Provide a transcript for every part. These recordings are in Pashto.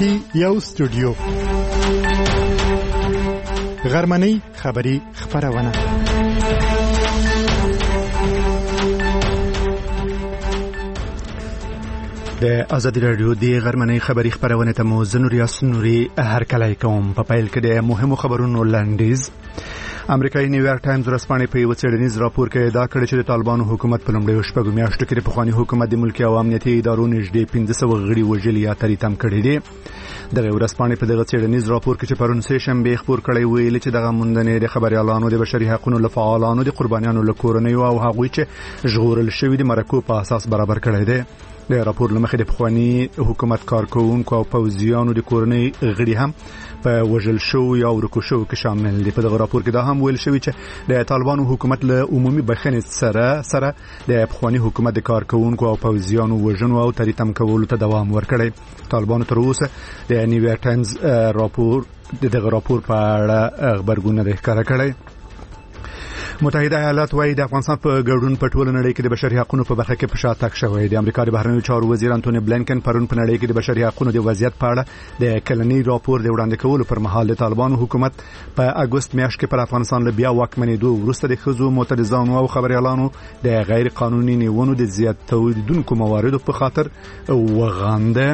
کې یو استودیو غرمنۍ خبری خبرونه د آزادی رادیو د غرمنۍ خبری خبرونه ته مو زنور یاسنوري هر کله کوم په پیل کې د مهمو خبرونو لاندیز امریکایي نیویارک ټایمز ورځپاڼې په یو څېړنیز راپور کې ادعا کړې چې د طالبانو حکومت په لومړیو شپږو میاشتو کې د پخواني حکومت د ملکي او امنیتي ادارو نږدې 1500 غړي وژلي یا تریتم کړي دي. دغه ورځپاڼې په دغه څېړنیز راپور کې چې پرون سه شنبه خبر کړی ویل چې دغه موندنې د خبريالانو د بشري حقوقو لفعالانو د قربانیانو لکورنیو او هغوی چې ژغورل شوي د مرکو په اساس برابر کړی دی. د راپور لمخې د پخواني حکومت کارکونکو او پوځیانو د کورنۍ غړي هم په وژل شو یا ورکو شو کې شامل دي. په دغه راپور کې دا هم ویل شوی چې د طالبانو حکومت له عمومي بخښنې سره د پخواني حکومت د کارکونکو او پوځیانو وژنو او تریتم کولو ته دوام ورکړي. طالبانو تر اوسه د نیویارک ټایمز دغه راپور په اړه خبرګون نه ښکاره کړی. متحده ایالات وايي د افغانستان په ګډون په ټوله نړۍ کې د بشري حقوقو په برخه کې په شاتګ شوی دی. امریکا د بهرنیو چارو وزیر انټونی بلینکن پرون په نړۍ کې د بشري حقوقو د وضعیت په اړه د کلنی راپور د وړاندې کولو پر مهال د طالبانو حکومت په اگست میاشت کې پر افغانستان له بیا واکمنېدو وروسته د خزو معترضانو او خبريالانو د غیر قانوني نیونو د زیاتېدونکو مواردو په خاطر وغانده.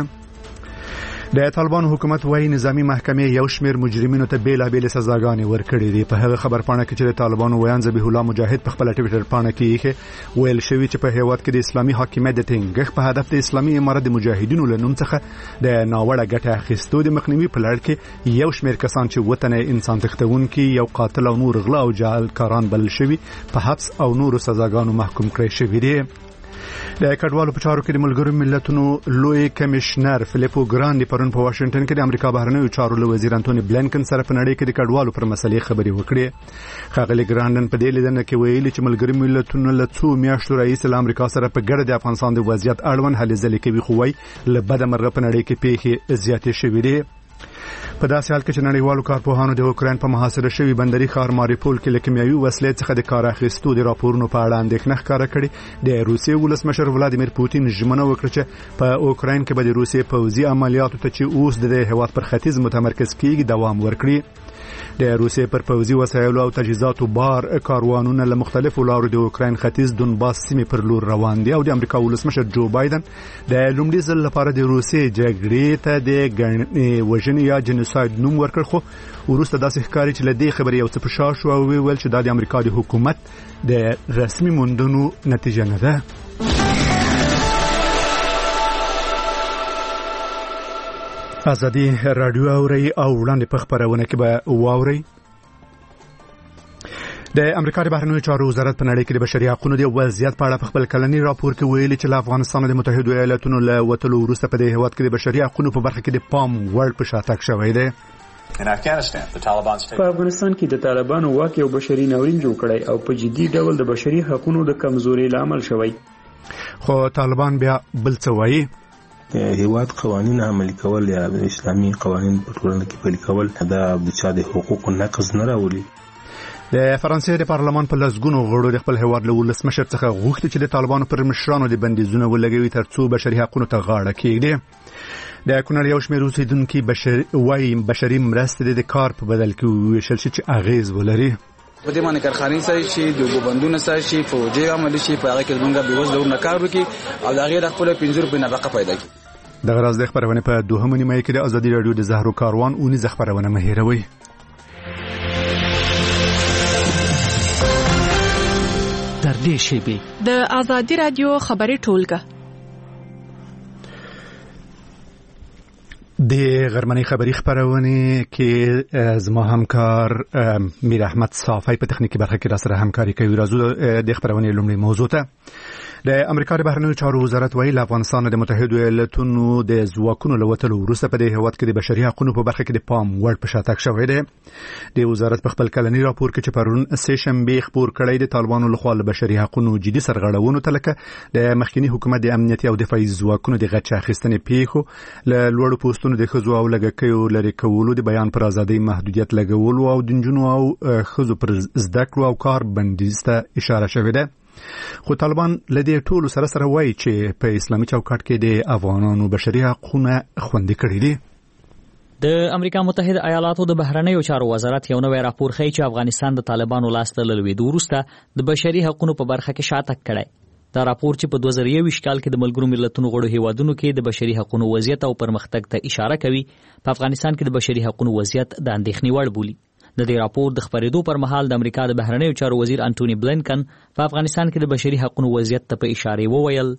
د طالبانو حکومت وايي نظامی محکمې یو شمېر مجرمینو ته بیلابېل سزاګانې ورکړې دي. په هغه خبر پاڼه کې چې د طالبانو ویان ذبیح الله مجاهد په خپل ټویټر پاڼه کې ویل شوی چې په هیواد کې د اسلامي حاکمیت د ټینګښت په هدف د اسلامي امارت د مجاهدینو له نوم څخه د ناوړه ګټه اخیستو د مخنیوي په لړ کې یو شمېر کسان چې وطن انسان تښتونکي یو قاتل او نور غلا او جعلکاران بلل شوي په حبس او نورو سزاګانو محکوم کړي شوي دي. د کډوالو په چارو کې د ملګرو ملتونو لوی کمشنر فلیپو ګراندي پرون په واشنگټن کې د امریکا بهرنیو چارو له وزیر انټونی بلینکن سره په نړۍ کې د کډوالو پر مسلې خبرې وکړې. ښاغلي ګراندن په دې لیدنه کې ویلي چې ملګرو ملتونو له څو میاشتو راهیسې له امریکا سره په ګډه د افغانستان د وضعیت اړوند هلې ځلې کوي، خو وايي له بده مرغه په نړۍ کې پیښې زیاتې شوې دي. په داسې حال کې چې نړیوالو کارپوهانو د اوکراین په محاصره شوی بندري ښار ماریپول کې له کیمیاوي وسلې څخه د کار اخیستو د راپورونو په اړه اندېښنه ښکاره کړې. د روسیې ولسمشر ولادیمیر پوتین ژمنه وکړه چې په اوکراین کې به د روسیې پوځي عملیاتو ته چې اوس د هیواد پر ختیځ متمرکز کیږي دوام ورکړي. د روسیې پر پوځي وسایلو او تجهیزاتو بار کاروانونه له مختلفو لارو د اوکراین ختیځ دونباس سیمې پر لور روان دي او د امریکا ولسمشر جو بایدن د لومړي ځل لپاره د روسیې جګړې ته د وژنې یا جنوساید نوم ورکړ، خو وروسته داسې ښکاري چې له دې خبرې یو څه په شا شو او ویل چې دا د امریکا د حکومت د رسمي موندنو نتیجه نه ده. آزادی رادیو اوري او وړاندې په خبرونه کې به واوري. د امریکا د بهرنیو چارو وزارت په نړۍ کې د بشري حقوقو د وضعیت په اړه په خپل کلنی راپور کې ویلي چې له افغانستان د متحده ایالاتونو له وتلو وروسته په دې هیواد کې د بشري حقوقو په برخه کې د پام وړ په شاتګ شوی دی. په افغانستان کې د طالبانو واک یو بشري ناورین جوړ کړی او په جدي ډول د بشري حقوقو د کمزوري لامل شوی. خو طالبان بیا بل څه وایي. هیواد قوانین عملي کول یا اسلامي قوانین په ټولنه کې پلي کول دا د چا د حقوقو نقض نه راولي. د فرانسې د پارلمان په لسګونو غړو د خپل هیواد له ولسمشر څخه غوښتي چې د طالبانو پر مشرانو د بندیزونه ولګوي ترڅو بشري حقوقو ته غاړه کېږدي. د کونړ یو شمېر اوسیدونکي بشري مرستې د کار په بدل کې ویشل شي چې اغیز ولري. په دې باندې کارخانې سره شي د وګبندونو سره شي فوجي عمل شي په هغه کې موږ به وځو نه کار وکړي او دا غیر خپل 50 روپۍ نفقه پیدا کړي. دغه راز د خبرونه په دوهمه نیمه کې د آزادی رادیو د زهرو کاروان اونې خبرونه مهیروي. در دې شیبه د آزادی رادیو خبري ټولګه د غرمنۍ خبری خبرونه کې زما همکار میر احمد صافی په تخنیکی برخه کې را سره همکاري کوي. راځو د خبرونه لومړی موضوع ته. د امریکا د بهرنیو چارو وزارت ویلي افغانستان د متحده ایالاتونو د ځواکونو له وتلو وروسته په دې هیواد کې د بشري حقوقو په برخه کې د پام وړ په شاتګ شوی دی. د وزارت په خپل کلنی راپور کې چې پرون سه شنبه خبر کړی د طالبانو لخوا له بشري حقوقو جدي سرغړونو ته لکه د مخکنی حکومت د امنیتي او دفاعي ځواکونو د غچ اخیستنې پیښو له لوړو پوسټونو د خزو او لګکیو لري کولو د بیان پر ازادۍ محدودیت لګولو او د جنونو او خزو پر زده کړو او کار بندیز ته اشاره شوې ده. خو طالبان لدې ټولو سره وایي چې په اسلامي چوکاټ کې د افغانانو بشري حقوقونه خوندي کړي دي. د امریکا متحده ایالاتو د بهرنیو چارو وزارت یو نوی راپور ښیي چې افغانستان د طالبانو لاس ته له لوېدو وروسته د بشري حقوقو په برخه کې شاتګ کړی. دا راپور چې په 2021 کال کې د ملګرو ملتونو غړو هیوادونو کې د بشري حقوقو وضعیت او پرمختګ ته اشاره کوي، په افغانستان کې د بشري حقوقو وضعیت د اندېښنې وړ بولي. د دې راپور د خبرېدو پر مهال د امریکا د بهرنیو چارو وزیر انټونی بلینکن په افغانستان کې د بشري حقوقو وضعیت ته په اشاره وویل: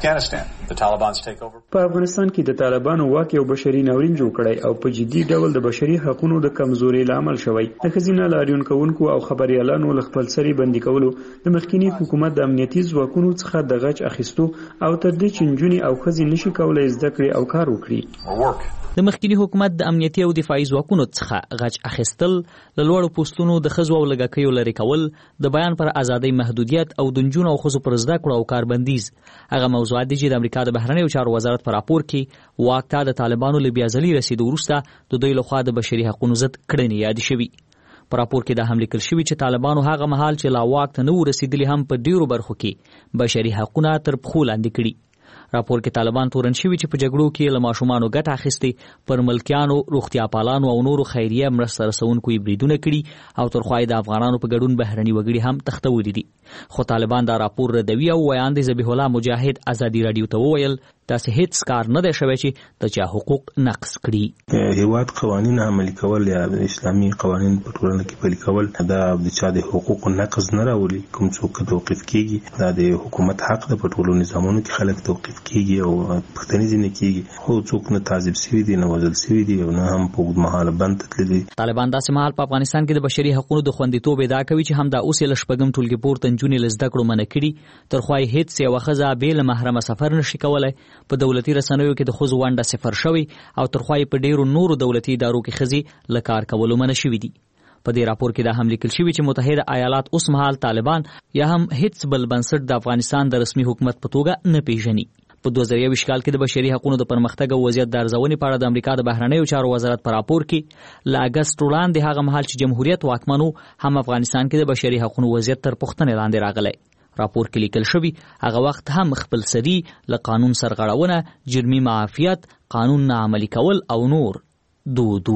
په افغانستان کې د طالبانو واک یو بشري ناورین جوړ کړی او په جدي ډول د بشري حقوقو د کمزوري لامل شوی. د ښځینه لاریون کوونکو او خبريالانو له خپل سري بندي کولو، د مخکینی حکومت د امنیتي ځواکونو څخه د غچ اخیستو او تر دې چې نجونې او ښځې نشي کولای زده کړي او کار وکړي. د مخکینی حکومت د امنیتي او دفاعي ځواکونو څخه غچ اخیستل، له لوړو پوستونو د ښځو او لږکیو لرې کول، د بیان پر ازادۍ محدودیت او د نجونو او ښځو پر زده کړو او کاربندیز هغه موضوعات دي چې د امریکا د بهرنیو چارو وزارت په راپور کې واک ته د طالبانو له بیا ځلي رسیدو وروسته د دوی لخوا د بشري حقوقو ضد کړنې یاد شوي. په راپور کې دا هم لیکل شوي چې طالبانو هغه مهال چې لا واک ته نه رسیدلي هم په ډیرو برخو کې بشري حقوقونه تر پښو لاندې کړي. راپور کې طالبان تورن شوي چې په جګړو کې له ماشومانو ګټه اخیستې، پر ملکیانو، روغتیا پالانو او نورو خیریه مرسته رسونکو یې بریدونه کړي او تر خوا یې د افغانانو په ګډون بهرني وګړي هم تښتولي دي. خو طالبان دا راپور ردوي او ویاند ذبیح الله مجاهد ازادي رادیو ته وویل داسې هیڅ کار نه دی شوی چې د چا حقوق نقض کړي. هیواد قوانین عملي کول یا اسلامي قوانین په ټولنه کې پلي کول دا د چا د حقوقو نقض نه راولي. کوم څوک توقیف کیږي دا د حکومت حق ده. په ټولو نظامونو کې خلک توقیف کیږي او پښتني ځینې کیږي، خو څوک نه تعذیب شوي دي، نه وژل شوي دي او نه هم په اوږدمهاله بند تللي. طالبان داسې مهال په افغانستان کې د بشري حقوقو د خوندیتوب ادعا کوي چې همدا اوس یې له شپږم ټولګي پورته نجونې له زده کړو منع کړي، تر خوا یې هېڅ یوه ښځه بې له محرمه سفر نشي کولی. په دولتي رسنیو کې د ښځو ونډه صفر شوې او تر خوا یې په ډیرو نورو دولتي ادارو کې ښځې له کار کولو منع شوي دي. په دې راپور کې دا هم لیکل شوي چې متحده ایالات اوس مهال طالبان یا هم هیڅ بل بنسټ د افغانستان د رسمي حکومت په توګه نه پیژني. په 2021 کال کې د بشري حقوقو د پرمختګ او وضعیت د ارزونې په اړه د امریکا د بهرنیو چارو وزارت په راپور کې له اګست وړاندې هغه مهال چې جمهوریت واکمنو هم افغانستان کې د بشري حقوقو وضعیت تر پوښتنې لاندې راغلی. راپور کې لیکل شوی هغه وخت هم خپل سری له قانون سرغړونه، جرمي معافیت، قانون نه عملي کول او نور دودو.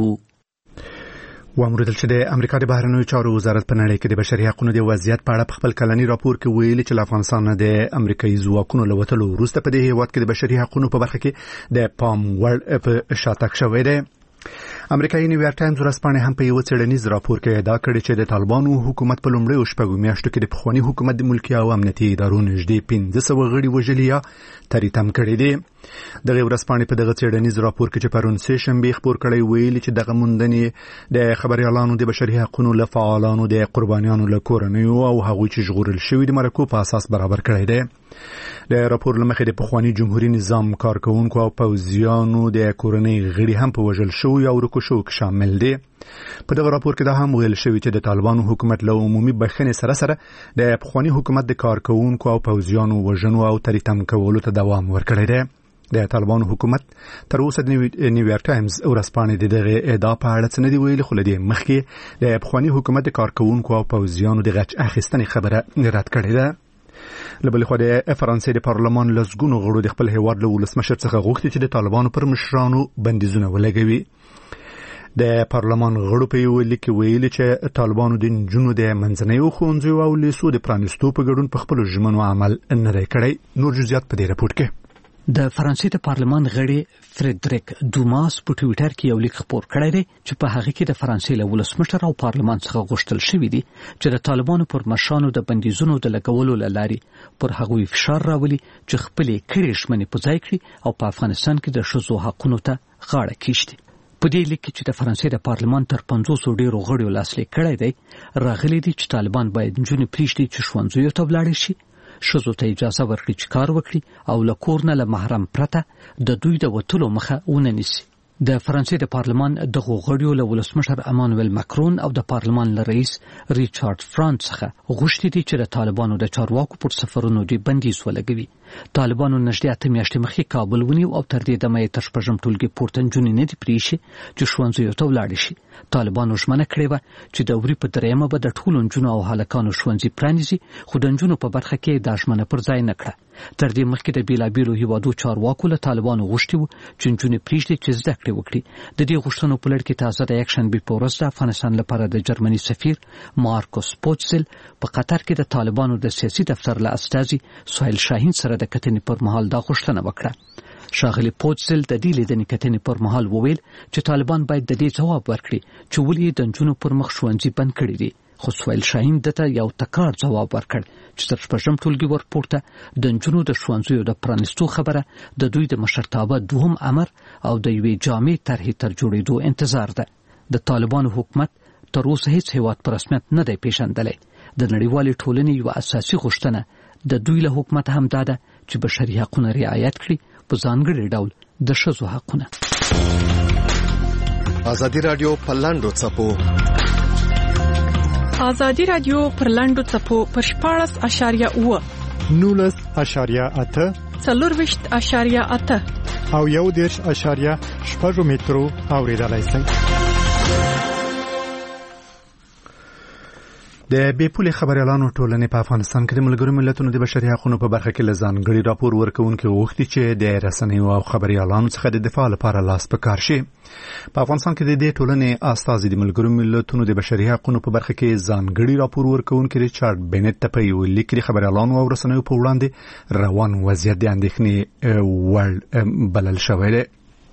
وامریدل چې د امریکا د بهرنیو چارو وزارت په نړۍ کې د بشري حقوقو د وضعیت په اړه په خپل کلنی راپور کې ویلي چې له افغانستان د امریکایي ځواکونو له وتلو وروسته په دې هیواد کې د بشري حقوقو په برخه کې د پام وړ په شاتګ شوی دی. امریکایي نیویارک ټایمز ورځپاڼه هم په یو څېړنیز راپور کې ادعا کړې چې د طالبانو حکومت په لومړیو شپږو میاشتو کې د پخواني حکومت د ملکي او امنیتي ادارو نږدې 1500 غړي وژلي یا تریتم کړي دي. دغه ورځپاڼې په دغه څېړنیز راپور کې چې پرون سه شنبه خبر کړی ویلي چې دغه موندنې د خبريالانو د بشري حقوقو له فعالانو د قربانیانو له کورنیو او هغوی چې ژغورل شوي د مرکو په اساس برابر کړی دی. د راپور لمخې د پخواني جمهوریت نظام کارکونکو او پوځیانو د کورنۍ غړي هم په وژل شوي او رکوشو کې شامل دي. په دغه راپور کې دا هم ویل شوی چې د طالبانو حکومت له عمومي بخښنې سره سره د پخواني حکومت د کارکونکو او پوځیانو وژنو او تریتم کولو ته دوام ورکړی دی. د طالبانو حکومت تر اوسه د نیویارک ټایمز ورځپاڼې د دغه ادعا په اړه څه نه دی ویلي، خو له دې مخکې د پخواني حکومت د کارکونکو او پوځیانو د غچ اخیستنې خبره رد کړې ده. له بلې خوا د فرانسې د پارلمان لسګونو غړو د خپل هیواد له ولسمشر څخه غوښتي چې د طالبانو پر مشرانو بندیزونه ولګوي. د پارلمان غړو په یو لیک کې ویلي چې طالبانو د نجونو د منځنیو ښوونځیو او لیسو د پرانیستو په ګډون په خپلو ژمنو عمل نه دی کړی. نور جزئیات په دې راپور کې. د فرانسې د پارلمان غړي فریدریک دوماس په ټویټر کې یو لیک خپور کړی دی چې په هغه کې د فرانسې له ولسمشر او پارلمان څخه غوښتل شوی دی چې د طالبانو پر مشرانو د بندیزونو د لګولو لارې پر هغوی فشار راولي چې خپلې کړې ژمنې په ځای کړي او په افغانستان کې د ښځو حقونو ته غاړه کېږدي. په دې لیک کې چې د فرانسې د پارلمان تر 500 ډیرو غړیو لاسلیک کړی دی راغلي دي چې طالبان باید نجونې پریږدي چې ښوونځیو ته ولاړې شي، ښځو ته اجازه ورکړي چې کار وکړي او له کور نه له محرم پرته د دوی د وتلو مخه ونه نیسي. د فرانسې د پارلمان دغو غړیو له ولسمشر امانویل ماکرون او د پارلمان له رئیس ریچارډ فرانس څخه غوښتي دي چې د طالبانو د چارواکو پر سفرونو د بندیز ولګوي طالبانو نږدې 8 میاشتې مخکې کابل ونیو او تر دې دمه تر شپږم ټولګي پورته نجونې نه دي پریښي چې ښوونځیو ته ولاړې شي. طالبانو ژمنه کړې وه چې د اوري په درېیمه به د ټولو نجونو او هلکانو ښوونځي پرانیزي، خو د نجونو په برخه کې دا ژمنه پر ځای نه کړه. تر دې مخکې د بیلابیلو هیوادو چارواکو له طالبانو غوښتي وو چې نجونې پریږدي چې زده کړې وکړي. د دې غوښتنو په لړ کې تازه د یکشنبې په ورځ د افغانستان لپاره د جرمني سفیر مارکوس پوچزل په قطر کې د طالبانو د سیاسي دفتر له استازي سهیل شاهین سره د کتنې پر مهال دا غوښتنه وکړه. ښاغلي پوچزل د دې لیدنې کتنې پر مهال وویل چې طالبان باید د دې ځواب ورکړي چې ولې د نجونو پر مخ ښوونځي بند کړي دي. خو سهیل شاهین دته یو تکرار ځواب ورکړ چې تر شپږم ټولګي ورپورته د نجونو د ښوونځیو د پرانیستو خبره د دوی د مشرتابه دوهم امر او د یوې جامع طرحې تر جوړېدو انتظار ده. د طالبانو حکومت تر اوسه هیڅ هیواد په رسمیت نه دی پیژندلی. د نړیوالې ټولنې یوه اساسي غوښتنه د دوی له حکومت هم دا ده چې بشري حقونه رعایت کړي، په ځانګړي ډول د ښځو حقونه. ازادي راډیو په لاندو څپو ازادي راډیو پر لاندو څپو پر 14.8 19.8 4.8 او 1.8 مترو اوریدلای شئ. د بیپولې خبريالانو ټولنې په افغانستان کې د ملګرو ملتونو د بشري حقوقو په برخه کې لزانګړي راپور ورکوونکي غوښتي چې د رسنیو او خبريالانو څخه د دفاع لپاره لاس پکار شي. په افغانستان کې د دې ټولنې استازي د ملګرو ملتونو د بشري حقوقو په برخه کې ځانګړي راپور ورکوونکي ریچارډ بنت ته په یو لیک کې خبريالانو او رسنیو په وړاندې روان وضعیت د اندېښنې وړ بلل شوی دی.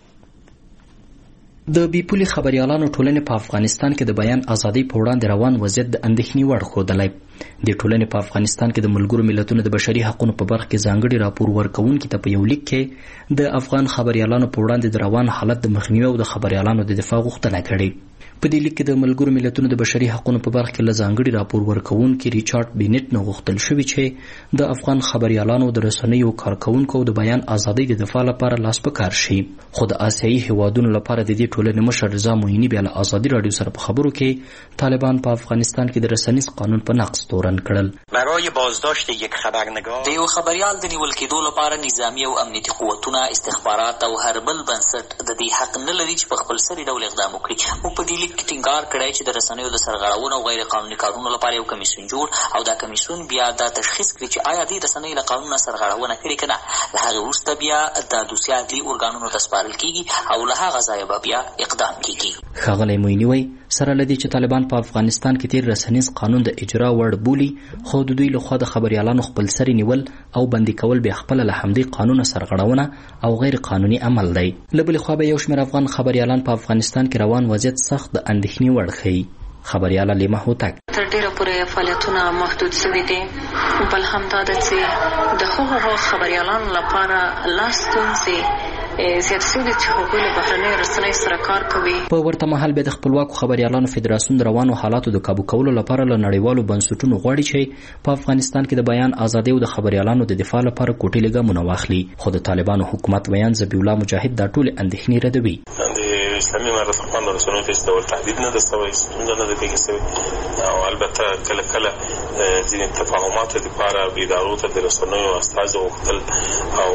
د بیپولې خبريالانو ټولنې په افغانستان کې د بیان ازادۍ په وړاندې روان وضعیت د اندېښنې وړ ښودلی. د ټولنې په افغانستان کې د ملګرو ملتونو د بشري حقوقو په برخه کې ځانګړي راپور ورکوونکي ته په یو لیک کې د افغان خبريالانو په وړاندې د روان حالت د مخنیوي او د خبريالانو د دفاع غوښتنه کړې. په دې لیک کې د ملګرو ملتونو د بشري حقوقو په برخه کې ځانګړي راپور ورکوونکي ریچارډ بنت نه غوښتل شوی چې د افغان خبريالانو د رسنیو کارکونکو د بیان ازادۍ د دفاع لپاره لاس پکار شي. خو د آسیایي هیوادونو لپاره د دې ټولنې مشر رضا مویني بیا له ازادي راډیو سره په خبرو کې طالبان په افغانستان کې د رسنیز قانون په نقض تورن کړل. برای بازداشت یک خبرنگار د یو خبريال د نیول کېدو لپاره نظامی او امنیتي قوتونه، استخبارات او هر بل بنسټ د دې حق نه لري چې په خپل سري ډول اقدام وکړي. موږ په دې لیک کې ټینګار کړی چې د رسنیو د سرغړونو او غیر قانوني کارونو لپاره یو کمیسیون جوړ او دا کمیسیون بیا دا تشخیص کړي چې آیا دې رسنیو له قانون سرغړونه کړې که نه. له هغې وروسته بیا دا دوسیه عدلي ارګانونو ته سپارل کېږي او له هغه ځایه به بیا اقدام کېږي. ښاغلی مویني وایي سره له دې چې طالبان په افغانستان کې تیر رسنیز قانون د اجرا وړ بولي، خو د دوی لخوا د خبريالانو خپل سري نیول او بندي کول بیا خپله له همدې قانون سرغړونه او غیر قانوني عمل دی. له بلې خوا به یو شمېر افغان خبريالان په افغانستان کې روان وضعیت سخت د اندېښنې وړ ښیي. خبرياله لیما هوتک تر ډیره پورې فعالیتونه محدود شوي دي، بل هم دا ده چې د هغو خبريالانو لپاره لا ستونزې زیات شوي چې هغوی له بهرنیو رسنیو سره کار کوي. په ورته مهال بیا د خپلواکو خبريالانو فدراسیون د روانو حالاتو د کابو کولو لپاره له نړیوالو بنسټونو غواړي چې په افغانستان کې د بیان ازادۍ او د خبريالانو د دفاع لپاره کوټې ګامونه واخلي. خو د طالبانو حکومت بیان ذبیح الله مجاهد دا ټول اندېښنې ردوي. اسلامي امارت افغان رسنیو ته هیڅ ډول تهدید نه ده شوی، ستونزه نه ده پېښه شوې، او البته کله کله ځینې تفاهماتو دپاره ادارو ته د رسنیو استازي غوښتل او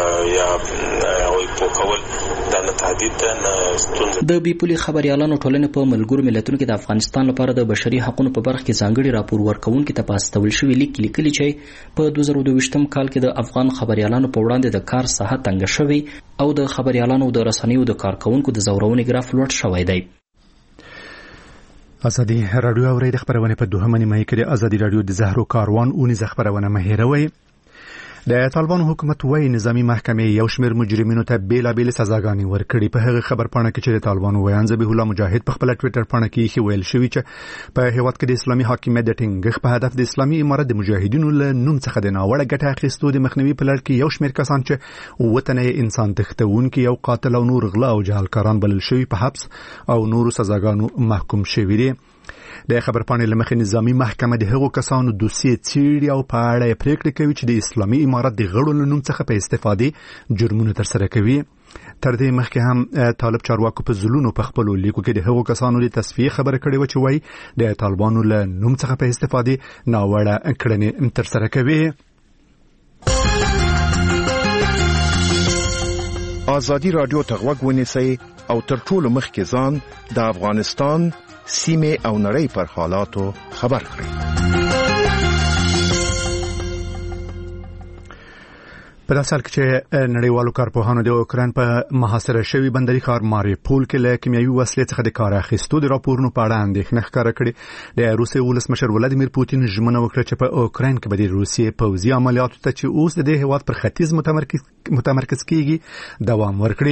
یا هغوی پوه کول، دا نه تهدید ده نه ستونزه. د بیپولې خبريالانو ټولنې په ملګرو ملتونو کې د افغانستان لپاره د بشري حقوقو په برخه کې ځانګړي راپور ورکوونکي ته په استول شوي لیک کې لیکلي چې په 2022 کال کې د افغان خبريالانو په وړاندې د کار ساحه تنګه شوې او د خبريالانو د رسنیو د کارکونکو د زورونې ګراف لوړ شوی دی. ازادي راډیو اورید خبرونه په دوهمه نیمه کې د ازادي راډیو د زهرو کاروان او نزه خبرونه مهیروي. د طالبانو حکومت وايي نظامی محکمې یو شمېر مجرمینو ته بیلابېل سزاګانې ورکړي. په هغه خبر پاڼه کې چې د طالبانو ویان ذبیح الله مجاهد په خپل ټوئیټر پاڼه کې ویل شوی چې په هیواد کې د اسلامي حاکمیت د ټینګښت په هدف د اسلامي امارت د مجاهدینو له نوم څخه د ناوړه ګټه اخیستو د مخنیوي په لړ کې یو شمېر کسان چې وطن انسان تښتونکي او قاتل او نور غلا او جهالکاران بلل شوي په حبس او نورو سزاګانو محکوم شوي دي. د خبر پاڼې لمخې نظامی محکمه د هغو کسانو دوسیې څیړي او په اړه پریکړه کوي چې د اسلامي امارت د غړو له نوم څخه په استفادې جرمونه ترسره کوي. تر دې مخکې هم طالب چارواکو په ځلونو په خپلو لیکو کې د هغو کسانو د تصفیې خبره کړې و چې وایي د طالبانو له نوم څخه په استفادې ناوړه کړنې ترسره کوي. ازادي رادیو ته غوږ ونیسئ او تر ټولو مخکې ځان د افغانستان سیمه او نړۍ پر حالاتو خبر کړئ. په داسې حال کې چې نړیوالو کارپوهانو د اوکراین په محاصره شوي بندري ښار ماریوپول کې له کیمیاوي وسلې څخه د کار اخیستو د راپورونو په اړه اندېښنه ښکاره کړې. د روسیې ولسمشر ولادیمیر پوتین ژمنه وکړه چې په اوکراین کې به د روسیې پوځي عملیاتو ته چې اوس د دې هېواد پر ختیځ متمرکز کیږي دوام ورکړي.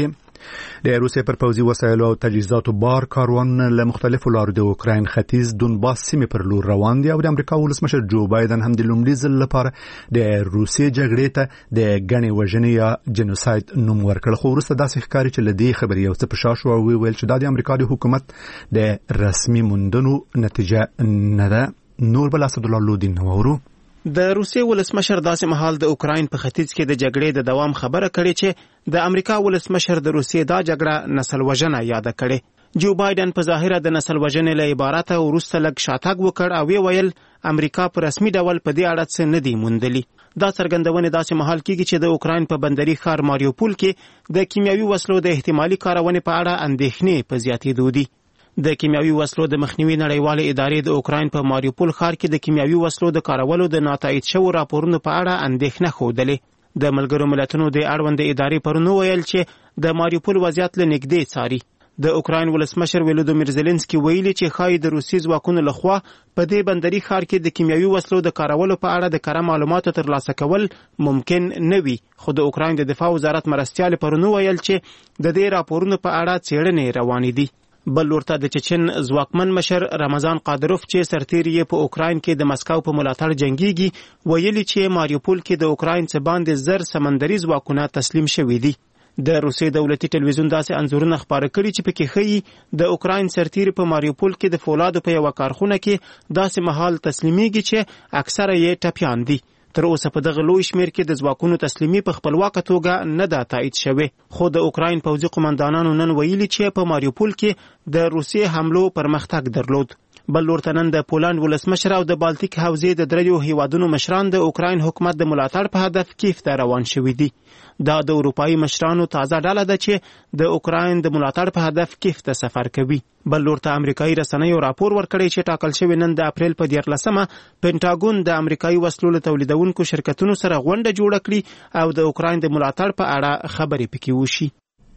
د روسیې پر پوځي وسایلو او تجهیزاتو بار کاروانونه له مختلفو لارو د اوکراین ختیځ دونباس سیمې پر لور روان دي او د امریکا ولسمشر جو بایدن هم د لومړي ځل لپاره د روسیې جګړې ته د ګڼې وژنې یا جنوساید نوم ورکړ. خو وروسته داسې ښکاري چې له دې خبرې یو څه په شا شو او ویل چې دا د امریکا د حکومت د رسمي موندنو نتیجه نه ده. نور بل اسدالله لودین نورو د روسیې ولسمشر داسې مهال د اوکراین په ختیځ کې د جګړې د دوام خبره کړې چې د امریکا ولسمشر د روسیې دا جګړه نسل وژنه یاد کړې. جو بایدن په ظاهره د نسل وژنې له عبارت وروسته لږ شاتګ وکړ او ویل امریکا په رسمي ډول په دې اړه څه نه دی موندلي. دا څرګندونه داسې مهال کېږي چې د اوکراین په بندري ښار ماریوپول کې د کیمیاوي وسلو د احتمالي کارونې په اړه اندېښنې په زیاتېدو دي. د کیمیاوي وسلو د مخنیوي نړیوالې ادارې د اوکراین په ماریوپول ښار کې د کیمیاوي وسلو د کارولو د ناتایید شوو راپورونو په اړه اندېښنه ښودلې. د ملګرو ملتونو د اړوند ادارې پرون ویل چې د ماریوپول وضعیت له نږدې څاري. د اوکراین ولسمشر ولودیمیر زيلنسکي ویلي چې ښایي د روسي ځواکونو لخوا په دې بندري ښار کې د کیمیاوي وسلو د کارولو په اړه د کره معلوماتو ترلاسه کول ممکن نه وي. خو د اوکراین د دفاع وزارت مرستیال پرون ویل چې د دې راپورونو په اړه څېړنې روانې دي. بل ورته د چچن ځواکمن مشر رمضان قادروف چې سرتیری یې په اوکراین کې د مسکو په ملاتړ جنگيږي ویلي چې ماریوپول کې د اوکراین څخه باندې زر سمندري ځواکونه تسلیم شوي دي. د روسي دولتي ټلویزیون داسې انځورونه خبره کړي چې پکې ښيي د اوکراین سرتیری په ماریوپول کې د فولادو په یو کارخونه کې داسې مهال تسلیميږي چې اکثره یې ټپيان دي. تر اوسه په دغه لوی شمیر کې د ځواکونو تسلیمي په خپلواکه توګه نه ده تایید شوې. خو د اوکراین پوځي قوماندانانو نن ویلي چې په ماریوپول کې د روسي حملو پرمختګ درلود. بل ورته نن د پولند ولسمشر او د بالتیک حوزې د دریو هیوادونو مشران د اوکراین حکومت د ملاتړ په هدف کیف ته روان شوي دي. دا د اروپایي مشرانو تازه ډله ده چې د اوکراین د ملاتړ په هدف کیف ته سفر کوي. بل ورته امریکایي رسنیو راپور ورکړی چې ټاکل شوی نن د اپریل په 14مه پینټاګون د امریکایي وسلو له تولیدونکو شرکتونو سره غونډه جوړه کړي او د اوکراین د ملاتړ په اړه خبرې پکې وشي.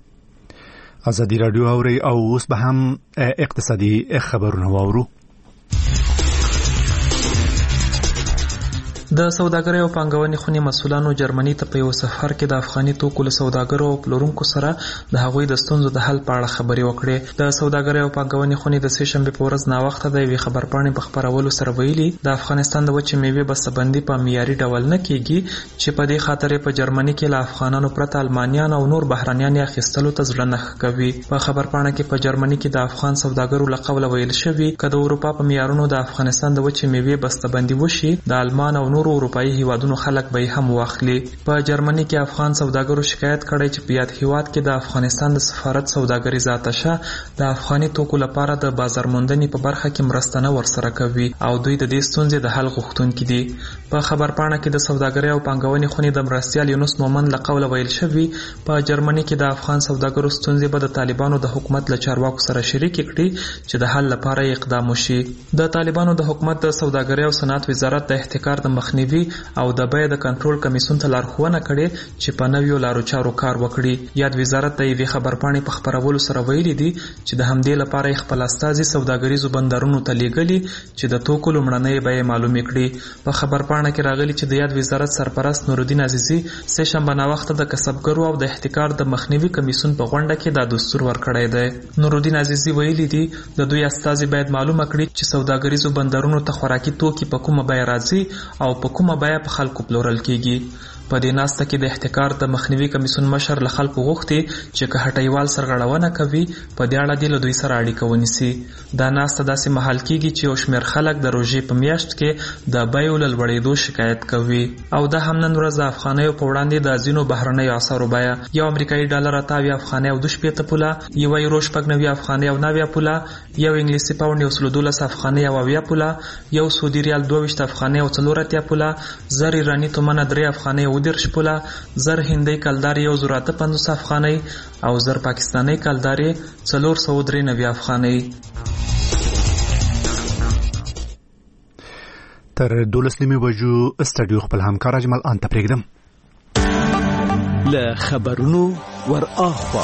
ازادي رادیو اوري او اوس به هم اقتصادي خبرونه واورو. د سوداګرۍ او پانګونې خونې مسؤلانو جرمني ته په یو سفر کې د افغاني توکو له سوداګرو او پلورونکو سره د هغوی د ستونزو د حل په اړه خبرې وکړې. د سوداګرۍ او پانګونې خونې د سې شنبې په ورځ ناوخته د یوې خبرپاڼې په خپرولو سره ویلي د افغانستان د وچې میوې بسته‌بندي په معیاري ډول نه کیږي چې په دې خاطر په جرمني کې له افغانانو پرته المانیان او نور بهرانیان یې اخیستلو ته زړه نه ښه کوي. په خبرپاڼه کې په جرمني کې د افغان سوداګرو له قوله ویل شوي که د اروپا په معیارونو د افغانستان د وچې میوې بسته‌بندي وشي د آلمان او نورو اروپایي هیوادونو خلک به هم واخلي. په جرمني کې افغان سوداګرو شکایت کړی چې په یاد هیواد کې د افغانستان د سفارت سوداګریز آتشه د افغاني توکو لپاره د بازار موندنې په برخه کې مرسته نه ورسره کوي او دوی د دې ستونزې د حل غوښتونکي دي. په خبرپاڼه کې د سوداګرۍ او پانګونې خونې د مرستیال یونس مومن له قوله ویل شوي په جرمني کې د افغان سوداګرو ستونزې به د طالبانو د حکومت له چارواکو سره شریک کړي چې د حل لپاره اقدام وشي. د طالبانو د حکومت د سوداګرۍ او صنعت وزارت د احتکار د مخنیوي او د بیې د کنټرول کمیسیون ته لارښوونه کړې چې په نویو لارو چارو کار وکړي. یاد وزارت د یوې خبرپاڼې په خپرولو سره ویلي دي چې د همدې لپاره خپل استازي سوداګریزو بندرونو ته لیږلي چې د توکو لومړنۍ بیې معلومې کړي. په خبرپاڼه کې راغلي چې د یاد وزارت سرپرست نورالدین عزیزي سه شنبه ناوخته د کسبګرو او د احتکار د مخنیوي کمیسیون په غونډه کې دا دستور ورکړی دی. نورالدین عزیزي ویلي دي د دوی استازي باید معلومه کړي چې سوداګریزو بندرونو ته خوراکي توکي په کومه بیه راځي او په کومه بیه په خلکو پلورل کیږي. په دې ناسته کې د احتکار د مخنیوي کمیسیون مشر له خلکو غوښتي چې که هټیوال سرغړونه کوي په دې اړه د دوی سره اړیکه ونیسي. دا ناسته داسې مهال کیږي چې یو شمېر خلک د روژې په میاشت کې د بیو له لوړېدو شکایت کوي او دا هم نن ورځ د افغانیو په وړاندې د ځینو بهرنیو اسعارو بیه یو امریکایي ډالر 88 افغانۍ او 2.5 پوله، یو یورو 90 افغانۍ او 90 پوله، یو انګلیسي پاوند 112 افغانۍ او 80 پوله، یو سعودي ریال 22 افغانۍ او 4 پوله، زر ایرانی تومنه 3 افغانۍ او 30 پوله، 1000 هندۍ کلدارې 1050 افغانۍ او 1000 پاکستانۍ کلدارې 493 افغانۍ. تر 12 بجو استډیو خپل همکار اجمل ان ته پرېږدم. له خبرونو ور اخوا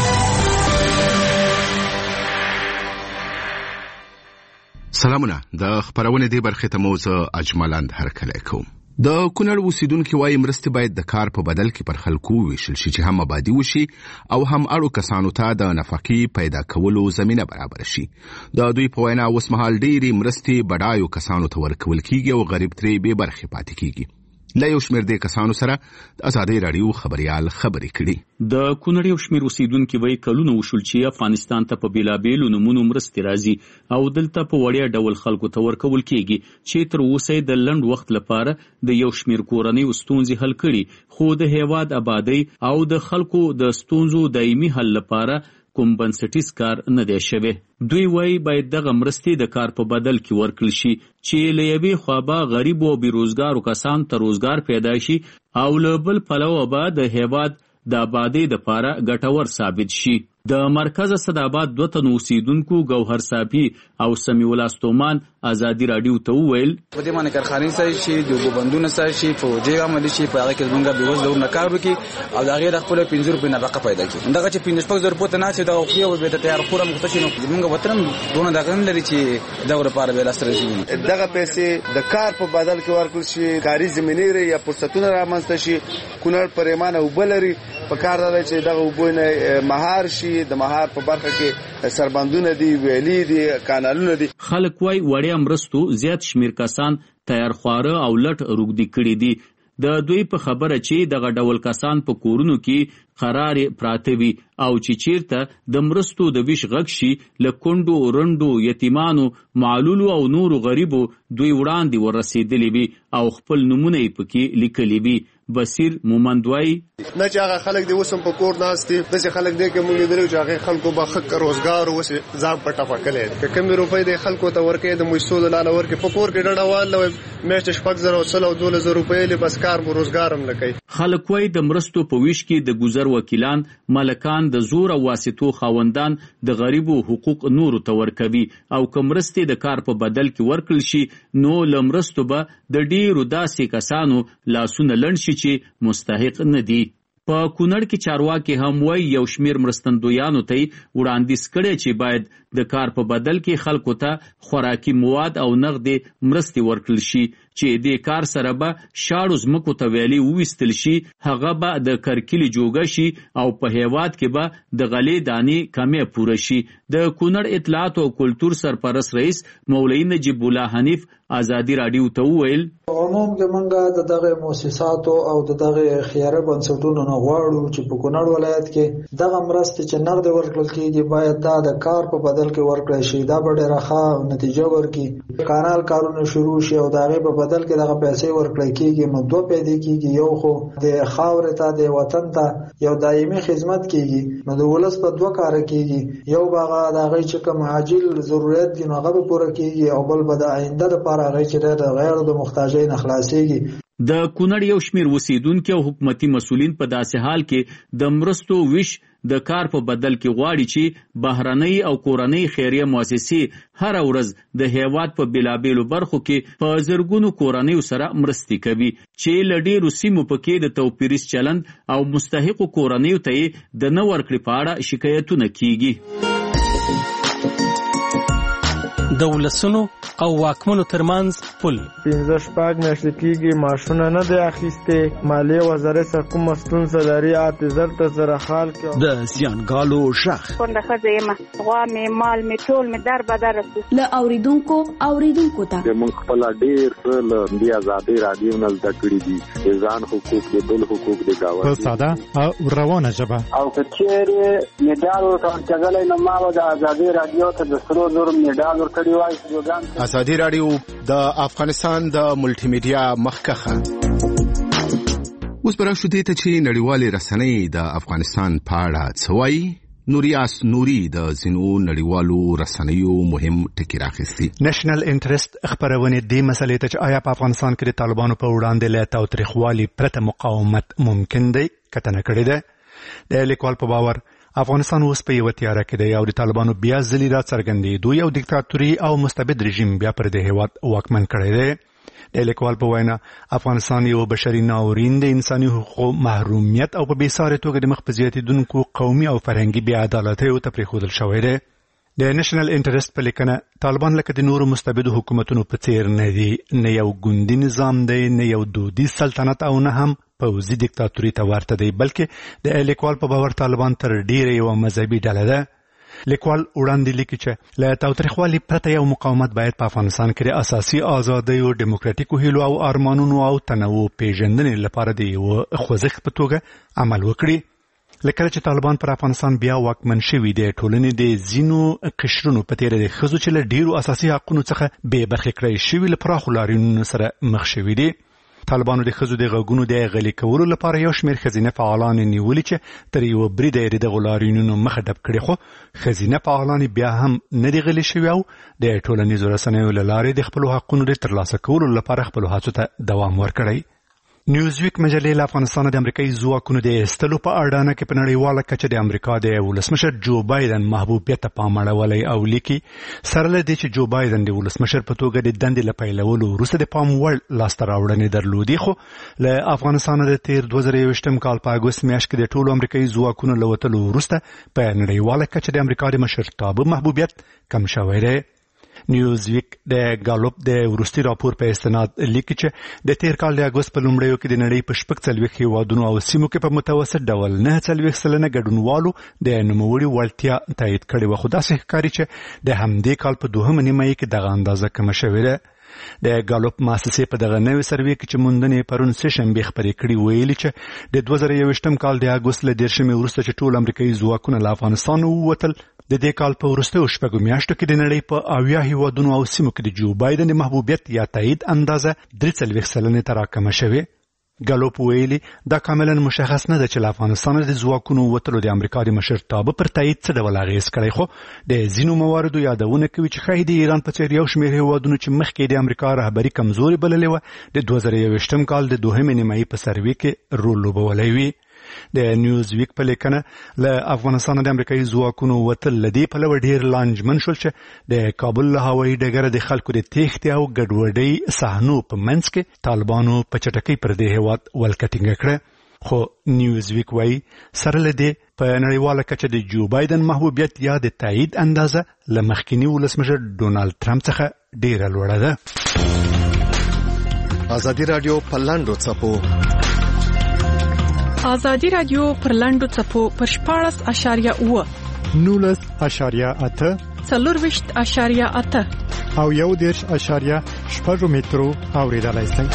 سلامونه. د خبرونه دی برخه ته موزه اجملند هرکلی کوم. د کونړ اوسیدونکو وايي مرستې باید د کار په بدل کې پر خلکو ویشل شي چې هم آبادی وشي او هم اړو کسانو ته د نفقې پیدا کولو زمينه برابر شي. د دوی په وینا اوس مهال ډېری مرستې بډایو کسانو ته ورکول کیږي او غریب ترې بې برخې پاتې کیږي. لا یو شمېر د کسانو سره د ازادي رادیو خبريال خبرې کړي. د کونړ یو شمېر اوسیدونکو وایي کلونه وشول چې افغانستان ته په بیلابېلو نمونو مرستې راځي او دلته په وړیا ډول خلکو ته ورکول کیږي چې تر اوسه د لنډ وخت لپاره د یو شمېر کورنۍ ستونزې حل کړي، خو د هیواد آبادی او د خلکو د ستونزو دایمي حل لپاره کوم بنسټیز کار نه دی شوی. دوی وایي باید دغه مرستې د کار په بدل کې ورکړل شي چې له یوې خوا به غریب او بیروزګارو کسانو ته روزګار پیدا شي او له بل پلوه به د هیواد د آبادۍ لپاره ګټور ثابت شي. د مرکز صداباد 2 تن اوسیدونکو گوهر صافي او سمیع الله ستومان ازادي رادیو ته وویل په دې باندې کارخانې سره شي د وګبندونو سره شي فوجي عمل شي په هغه کې زمونږ به وځ ډور نه کار وکي او دا غیر خپل 50 روپے نفقه پیدا کړي. دغه چې 50 روپے نه چې دا خو یو به ته تیار خورم مخته نو زمونږ وطن دونه دغه لري چې دغه لپاره به لاستر شي. دغه پیسې د کار په بدل کې ورکول شي، کاري زمینې یا فرصتونه رامنځته شي. کونړ پرېمانه وبلري په کار دی چې دغه وبونه مهار شي. د مهار په برخه کې سربندونه دي، ویلي دي، کانالونه دي. خلک وای وړیا مرستو زیات شمیر کسان تیار خواره او لټ روګدي کړي دي. د دوی په خبره چې دغه ډول کسان په کورونو کې قرار پراته وي او چې چیرته د مرستو د ویش غږ شي لکوندو رندو یتیمانو معلولو او نورو غریبو دوی وړاندې ورسېدلی وي او خپل نمونه یې پکې لیکلي وي. بصیر مومندوای نه چې هغه خلک دی وسم په کور ناستي دغه خلک دی کوم لیدل چې هغه خلکو به حق روزګار او ځان پټه پکلې کم روپۍ د خلکو ته ورکې د مشسول لاله ورکې په کور کې ډډوال نو میاشت شپږ زره او 12000 روپۍ له بس کار مو روزګار هم لکې. خلک وای د مرستو په ویش کې د گذر وکیلان، ملکان، د زور او واسطو خاوندان د غریبو حقوق نورو ته ورکوي او کمرستې د کار په بدل کې ورکړل شي نو لمرستو به د ډیرو داسې کسانو لاسونه لړن شي چې مستحق نه دي. په کونړ کې چارواکي هم وایي یو شمیر مرستندویانو ته وړاندیز کړي چې باید د کار په بدل کې خلکو ته خوراکي مواد او نغدي مرستې ورکړل شي چې دې کار سره به شاړو ځمکو ته ویلي وویستل شي، هغه به د کرکلي جوګه شي او په هیواد کې به د غلې دانې کمې پوره شي. د کونړ اطلاعات او کلتور سرپرست رئیس مولوی نجیب الله حنیف ازادي رادیو ته وویل عموم کې منګه دغه مؤسساتو او دغه خیره بنسټونو نه غواړو چې په کونړ ولایت کې دغه مرستې چې نغد ورکړل کیږي باید دا د کار په بدل کې ورکړل شي. دا به ډېره ښه نتیجه ورکړي. کانال کارونه شروع شي او دغه په بدل کې دغه پیسې ورکړل کیږي نو دوه پیدا کیږي. یو خو د خاور ته د وطن ته یو دایمي خدمت کیږي نو د ولس په دوه کار کیږي. یو باغه دغه چې کوم عاجل ضرورت دي نو هغه پوره کیږي او بل به د آینده لپاره هغه چې د غیر د محتاجۍ نه خلاصيږي. د کونړ یو شمیر اوسیدونکو او حکومتي مسؤلین په داسې حال کې د مرستو ویش د کار په بدل کې غواړي چې بهرنۍ او کورنۍ خیریه مؤسسې هر ورځ د هیواد په بیلابېلو برخو کې په زرګونو کورنۍ سره مرستې کوي چې له ډېرو سیمو پکې د توپیریز چلند او مستحقو کورنۍ ته د نه ورکړې په اړه شکایتونه کیږي. د ولسونو او واکمنو ترمنځ پل 15 میاشتې کېږي معاشونه نه دی اخیستې. مالیې وزارت څخه کومه ستونزه لري اعتذار ته زره خال کې د زیانګالو ژغ کونډه ښځه یم، غوا مې مال مې ټول مې در بدر له اوریدونکو ته موږ خپل ډېر له دې ازادي رادیو نه زده کړي دي ځان حقوق د بل حقوق د گاوند په ساده او روانه ژبه او کچېرې میډال ورکړل نو ما د ازادي رادیو ته د سرو زر میډال ورکړی وای. ازادي رادیو د افغانستان د ملټي میډیا مخکخه. اوس پر شو دې ته چې نړیوالې رسنۍ د افغانستان په اړه څه وایي نوریاس نوري د زینو نړیوالو رسنیو مهم ټکی راخستی. نېشنل انټرست خبرونه دې مسلې ته چې آیا په افغانستان کې د طالبانو په وړاندې له تاوتریخوالي پرته مقاومت ممکن دی کتنه کړې ده. د لیکوال په باور افغانستان اوس په یو تیاره کې دی او د طالبانو بیا ځلې را څرګندېدو یو دیکتاتوري او مستبد رژیم بیا پر دې هیواد واکمن کړی دی. د لیکوال په وینا افغانستان یو بشري ناورین د انساني حقوقو محرومیت او په بیسارې توګه د مخ په زیاتېدونکو قومي او فرهنګي بې عدالتیو ته پرېښودل شوی دی. د نېشنل انټرست په لیکنه طالبان لکه د نورو مستبدو حکومتونو په څیر نه دي، نه یو ګوندي نظام دی، نه یو دودیز سلطنت او نه هم پوځي دیکتاتوري ته ورته دی، بلکې د لیکوال په باور طالبان تر ډیره یو مذهبي ډله ده. لیکوال وړاندې لیکي چې له تاوتریخوالي پرته یو مقاومت باید په افغانستان کې د اساسي ازادیو، ډیموکراتیکو هیلو او ارمانونو او تنوع پیژندنې لپاره د یو خوځښت په توګه عمل وکړي. لکه چې طالبان پر افغانستان بیا واکمن شوي دي، ټولنې د ځینو قشرونو په تیره د ښځو چې له ډیرو اساسي حقونو څخه بې برخې کړی شوي له پراخو لاریونونو سره مخ شوي دي. طالبانو د ښځو د غږونو د غلي کولو لپاره یو شمېر ښځینه فعالان نیولي چې تر یوه بریده یې د دغو لاریونونو مخه ډب کړې، خو ښځینه فعالان بیا هم نه دي غلي شوي او د ټولنیزو رسنیو له لارې د خپلو حقونو د ترلاسه کولو لپاره خپلو هڅو ته دوام ورکړی. نیوزویک مجلې له افغانستان د امریکایي ځواکونو د ایستلو په اډانه کې په نړیواله کچه د امریکا د ولسمشر جو بایدن محبوبیت ته پام اړولی او لیکي سره له دې چې جو بایدن د ولسمشر په توګه د دندې له پیلولو وروسته د پام وړ لاسته راوړنې درلودې، خو له افغانستان د تیر 2021 کال په اګوست میاشت کې د ټولو امریکایي ځواکونو له وتلو وروسته په نړیواله کچه د امریکا د مشرتابه محبوبیت کم شوی دی. نیوزویک د ګالوپ د وروستي راپور په استناد لیکي چې د تیر کال د اګوست په لومړیو کې د نړۍ په 40 هیوادونو او سیمو کې په متوسط ډول 49% ګډونوالو د نوموړي وړتیا تایید کړې وه، خو داسې ښکاري چې د همدې کال په دوهمه نیمایي کې دغه اندازه کمه شوې ده. د ګالوپ مؤسسې په دغه نوې سروې کې چې موندنې پرون سهشنبې خپرې کړي ویلي چې د 2021 کال د اګوست له 10 وروسته چې ټول امریکایي ځواکونه له افغانستان ووتل، د دې کال په وروستیو 6 میاشتو کې د نړۍ په 80 هیوادونو او سیمو کې د جو بایدن د محبوبیت یا تایید اندازه 43% ته راکمه شوې. ګالوپ ویلي دا کاملا مشخص نه ده چې له افغانستان د ځواکونو وتلو د امریکا د مشرتابه پر تایید څه ډول اغېز کړی، خو د ځینو مواردو یادونه کوي چې ښایي د ایران په څېر یو شمېر هیوادونو چې مخکې د امریکا رهبري کمزوري بللې وه د 2021 کال د دوهمې نیمایي په سروې کې رول لوبولی وي. د نیوزویک په لیکنه له افغانستان د امریکایي ځواکونو وتل له دې پلوه ډېر لانجمن شول چې د کابل له هوایي ډګره د خلکو د تېښتې او ګډوډۍ صحنو په منځ کې طالبانو په چټکۍ پر دې هېواد ولکه ټینګه کړه. خو نیوزویک وایي سره له دې په نړیواله کچه د جو بایدن محبوبیت یا د تایید اندازه له مخکیني ولسمشر ډونالد ټرمپ څخه ډېره لوړه ده. ازادي راډیو په لاندو څپو ازادي راډیو پر لاندو څپو پر 14.8 19.8 4.8 او 1.8 مترو اوریدلای شئ.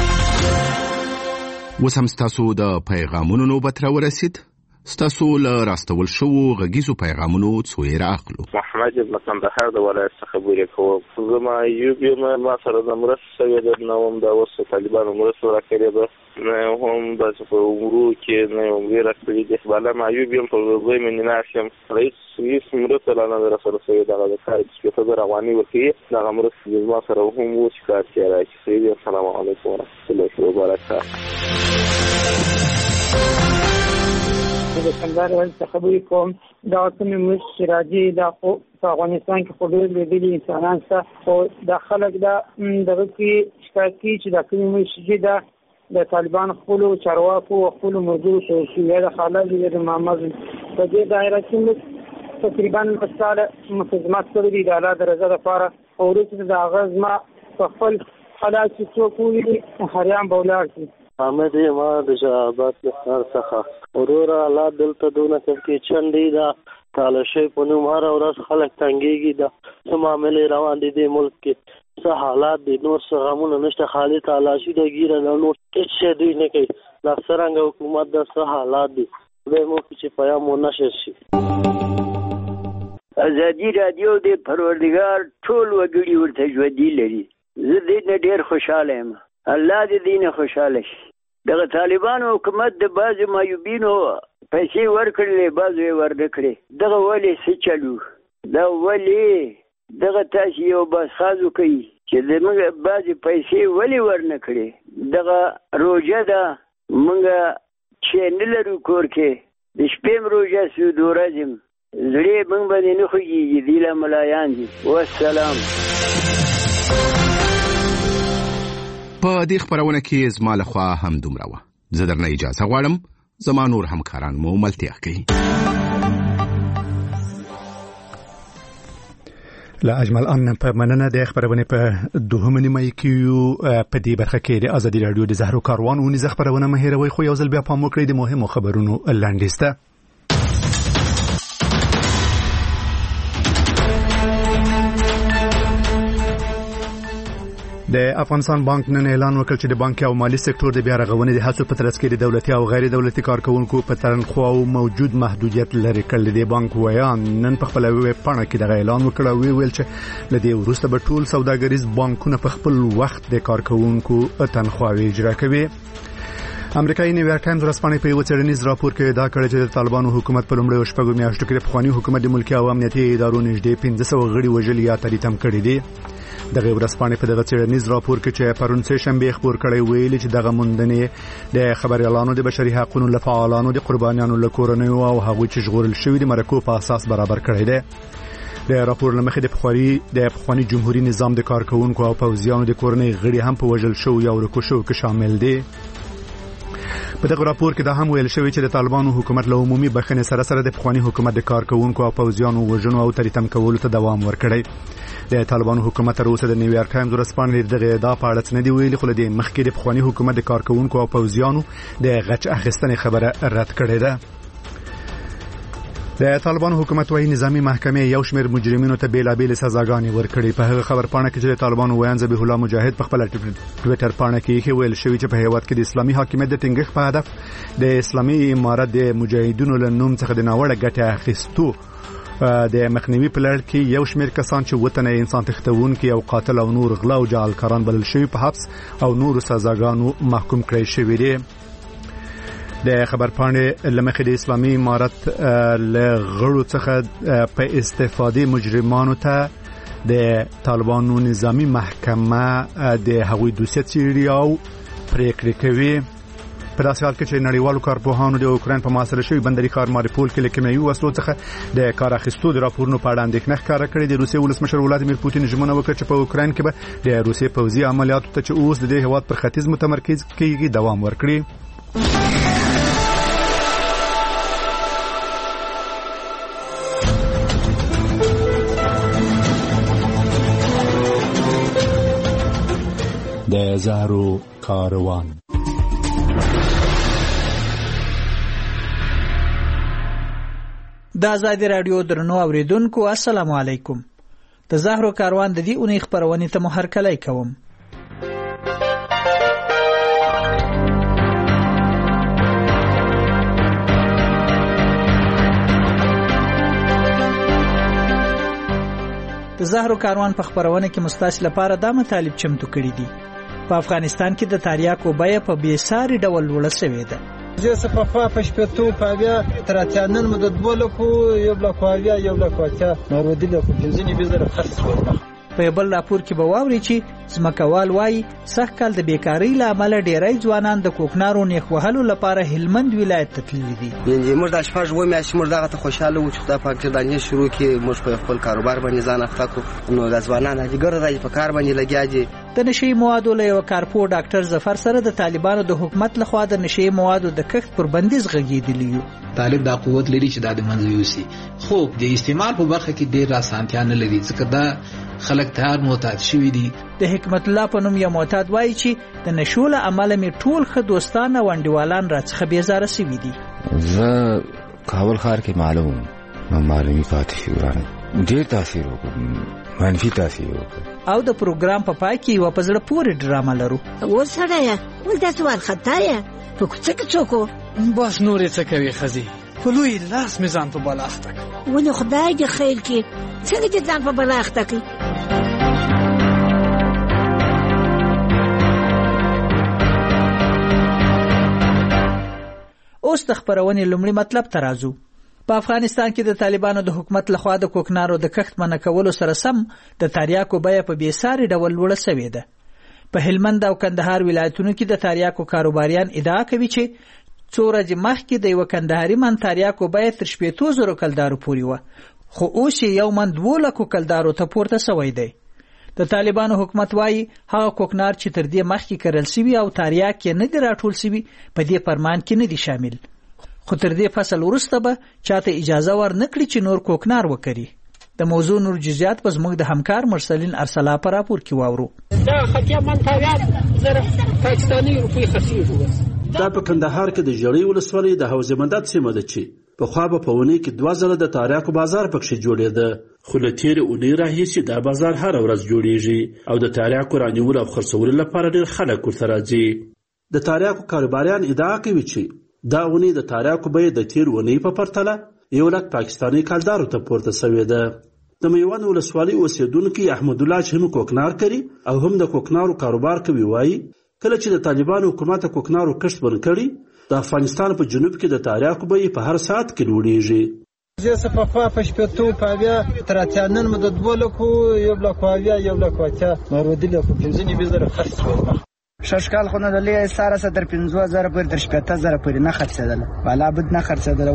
اوس هم ستاسو د پیغامونو نوبت راورسید. ستاسو له راستول شوو غږیزو پیغامونو څو یې رااخلو. محمد ابن کندهار د ولایت څخه خبرې کوم. زما ایوب یم، ما سره د مرستې شوې ده، نه هم د اوس طالبانو مرسته راکړې ده، نه هم داسې په عمرو کې نه هم ویې راکړې دي. بله ما ایوب یم، په روزۍ مې ناست یم، هېڅ مرسته لا نه ده راسره شوې. دغه د کار 15,000 افغانۍ ورکوي، دغه مرستې زما سره هم اوس کار کې راشي. السلام علیکم ورحمة الله وبرکاته. د کندهار ولایت څخه خبرې کوم. دا کومې موږ چې راځي دا خو په افغانستان کې خو ډېر لیدلي انسانان شته، خو دا خلک دا دغه کې شکایت کوي چې دا کومې موږ چې د طالبان خپلو چارواکو او خپلو ملګرو ته ورکوي، یا د خالد یا د محمد په دې دایره کې موږ تقریبا مثاله خدمت کړی دی د الله د رضا لپاره، او وروسته د هغه زما په خپل حالات چې څوک وویني هریان به ولاړ شي. حامد ما د شهابات لخار څخه وروره الله دلته دونه کې چنډي دا تالشه په نوم هر ورځ خلک تنګيږي، دا څه معاملې روان دي د ملک کې، څه حالات دي، نور څه غمونه نشته، خالي تالاشي د ګیره نه نور هیڅ شی دوی نه کوي. دا څرنګه حکومت د څه حالات دي دوی مو چې پیام ونشر شي. ازادي راډیو د پروردګار ټول وګړي ورته ژوندي لري. زه دې نه ډېر خوشاله یم، الله دې نه خوشاله شي. دغه طالبانو حکومت د بعضې معیوبینو پیسې ورکړلې بعضو یې ورنه کړې دغه ولې څه چلو دا ولې دغه تاسو یو باسخازو کوي چې زموږ بعضې پیسې ولې ورنه کړې دغه روژه ده موږ چې نه لرو کور کې د شپې م روژه سو د ورځې م زړې موږ باندې نه خوږېږي دوی لا ملایان دي والسلام. په دې خپرونه کې زما لخوا هم دومره وه. زه درنه اجازه غواړم زما نور همکاران مو ملتیا کوي. لا اجمل ان په مننه د خبرونه په دوهمه نیمه کې یو په دې برخه کې د ازادي رادیو د زهرو کاروان او نيزه خبرونه مهیروي خو یو ځل بیا پام وکړئ د مهمو خبرونو لاندېسته. د افغانستان بانک نن اعلان وکړ چې د بانکي او مالی سکتور د بیا رغونې د هڅو په ترڅ کې د دولتي او غیر دولتي کارکونکو په تنخواو موجود محدودیت لري کړل. د بانک ویان نن په خپل ویب پاڼه کې د اعلان وکړ او ویل چې لدې وروسته به ټول سوداګریز بانکونه په خپل وخت د کارکونکو تنخواوي اجرا کوي. امریکایي نیویارک ټایمز ورځپاڼې په یو څېړنیز راپور کې دا کړی چې د طالبانو حکومت په لومړیو شپږو میاشتو کې د پخواني حکومت د ملکي او امنیتي ادارو نږدې 1500 غړي وژلي یا تریتم کړي دي. دغه ورځپاڼې په دغه څېړنیز راپور کې چې پرون سه شنبه خبر کړی ویلي چې دغه موندنې د خبريالانو د بشري حقوقو لفعالانو د قربانیانو لکورنیو او هغوی چې ژغورل شوي د مرکو په اساس برابر کړی دی. د راپور لمخې د پخواني جمهوریت نظام د کارکونکو او پوځیانو د کورنۍ غړي هم په وژل شو یا ورکو شو کې شامل دي. په دغه راپور کې دا هم ویل شوی چې د طالبانو حکومت له عمومي بخښنې سره سره د پخواني حکومت د کارکونکو او پوځیانو وژنو او تریتم کولو ته دوام ورکړی. د طالبانو حکومت تر اوسه د نیویارک ټایمز ورځپاڼې دغه ادعا په اړه څه نه دی ویلي خو د مخکې د پخواني حکومت د کارکونکو او پوځیانو د غچ اخیستنې خبره رد کړې ده. د طالبانو حکومت وايي نظامی محکمې یو شمېر مجرمینو ته بیلابېل سزاګانې ورکړي. په هغه خبر پاڼه کې چې د طالبانو ویان ذبیح الله مجاهد په خپل ټویټر پاڼه کې ویل شوی چې په هیواد کې د اسلامي حاکمیت د ټینګښت په هدف د اسلامي امارت د مجاهدینو له نوم څخه د ناوړه ګټې اخیستو د مخنیوي په لړ کې یو شمېر کسان چې وطن انسان تښتونکي او قاتل او نور غلا او جعلکاران بلل شوي په حبس او نور سزاګانو محکوم کړي شوي دي. د خبر پاڼې لمخې د اسلامي امارت له غړو څخه په استفاده مجرمانو ته د طالبانو نظامی محکمه د هغوی دوسیه څیړي او پریکړې کوي. په داسې حال کې چې نړیوالو کارپوهانو د اوکراین په محاصره شوي بندري ښار ماریپول کې له کیمیاوي وسلو څخه د کار اخیستو د راپورونو په اړه اندېښنه ښکاره کړې. د روسیې ولسمشر ولادیمیر پوتین ژمنه وکړه چې په اوکراین کې به د روسیې پوځي عملیاتو ته چې اوس د دې هېواد پر ختیځ متمرکز کېږي دوام ورکړي. د زهرو کاروان. د ازادي رادیو درنو اوریدونکو السلام علیکم. د زهرو کاروان د دې اونۍ خبرونه ته هرکلی کوم. د زهرو کاروان په خبرونه کې مستاسل لپاره د مطالب چمتو کړي دي. په افغانستان کې د تریاکو بیه په بیساري ډول لوړه شوې ده. زه صفه په شپته په بیا تر اتیانن مدد بولکو یو بلک وایا یو بلک واچا نورودی له پنځنی بزره خرڅ ورنه. په بل راپور کې به واوري چې ځمکوال وایي سخت کال د بیکاری له امله ډیری ځوانان د کوکنارو نیخ وهلو لپاره هلمند ولایت ته تللي دي. یعنی موږ د شپږ و میاشتې موږ دغه ته خوشاله وو چې دا فکر دانې شروع کې موږ په خپل کاروبار باندې ځان اخته کو نو د ځوانانو د ګر راځي په کار باندې لګیا دي. د نشي موادو له یو کارپو ډاکټر ظفر سره د طالبانو د حکومت لخوا د نشي موادو د کښت پر بندیز غږیدلی یو. طالب دا قوت لري چې د منځ یوسي خو د استعمال په برخه کې ډیر اسانتیا نه لري ځکه دا خلک تار معتاد شوی دي. د حکمت الله په نوم یو معتاد وایي چې د نشو له امله می ټول ښه دوستانه وانډیوالان راڅخه بیزاره شوي دي. زه کابل ښار کې معلومي پاتې شوم ډیر تاثیر وکړ منفي تاثیر وکړ. او د پروګرام په پای کې یو په زړه پورې ډرامه لرو. وسړیا ولته څوار خطایا په کوڅه کې څوک باس نورې څه کوي خزي په لوی لاس میزان په بلاخته ونه خدای دې خیر کې څنګه دې ځان په بلاخته کې. اوس د خبرونې لومړی مطلب ته راځو. په افغانستان کې د طالبانو د حکومت لخوا د کوکنارو د کښت منع کولو سره سم د تریاکو بیه په بېساري ډول لوړه سوې ده. په هلمند او کندهار ولایتونو کې د تریاکو کاروباریان ادعا کوي چې څو ورځې مخکې د یوه کندهاري من تریاکو بیه تر 15,000 کلدارو پورې وه، خو اوس یې یو من 200,000 کلدارو ته پورته سوی دی. د طالبانو حکومت وایي هغه کوکنار چې تر دې مخکې کرل سوي او تریاک یې نه دي راټول سوي په دې فرمان کې نه دي شامل، خو تر دې فصل وروسته به چاته اجازه ورنکړي چې نور کوکنار وکړي. د موضوع نور جزئیات په زموږ د همکار مرسلین ارسلا په راپور کې واورو. دا خطیه من تریاک زره پاکستاني روپۍ خرڅېږي. دا په کندهار کې د ژړۍ ولسوالۍ د حوض مدد سیمه ده چې پخوا به په اونۍ کې 2 ځله د تریاکو بازار پکښې جوړېده، خو له تېرې اونۍ راهیسې دا بازار هره ورځ جوړېږي او د تریاکو رانیولو او خرڅولو لپاره ډېر خلک ورته راځي. د تریاکو کاروباریان ادعا کوي چې دا اونۍ د تریاکو بیه د تېر اونۍ په پرتله 100,000 پاکستاني کلدارو ته پورته سوې ده. د میوند ولسوالۍ اوسېدونکي احمدالله چې هم کوکنار کري او هم د کوکنارو کاروبار کوي وایي کله چې د طالبانو حکومت د کوکنارو کښت بند کړي د افغانستان په جنوب کې د تریاکو بیې په هر ساعت کې لوړېږي. زه څه پخوا په 80 تر 80 نن مو د 200,000 180 مارودي له 15,000 خرڅ شو. ششکال خو نه د لې ساره صدر 15,000 پورې تر 70,000 پورې نه خرڅېدل، بالا بد نه خرڅېدل.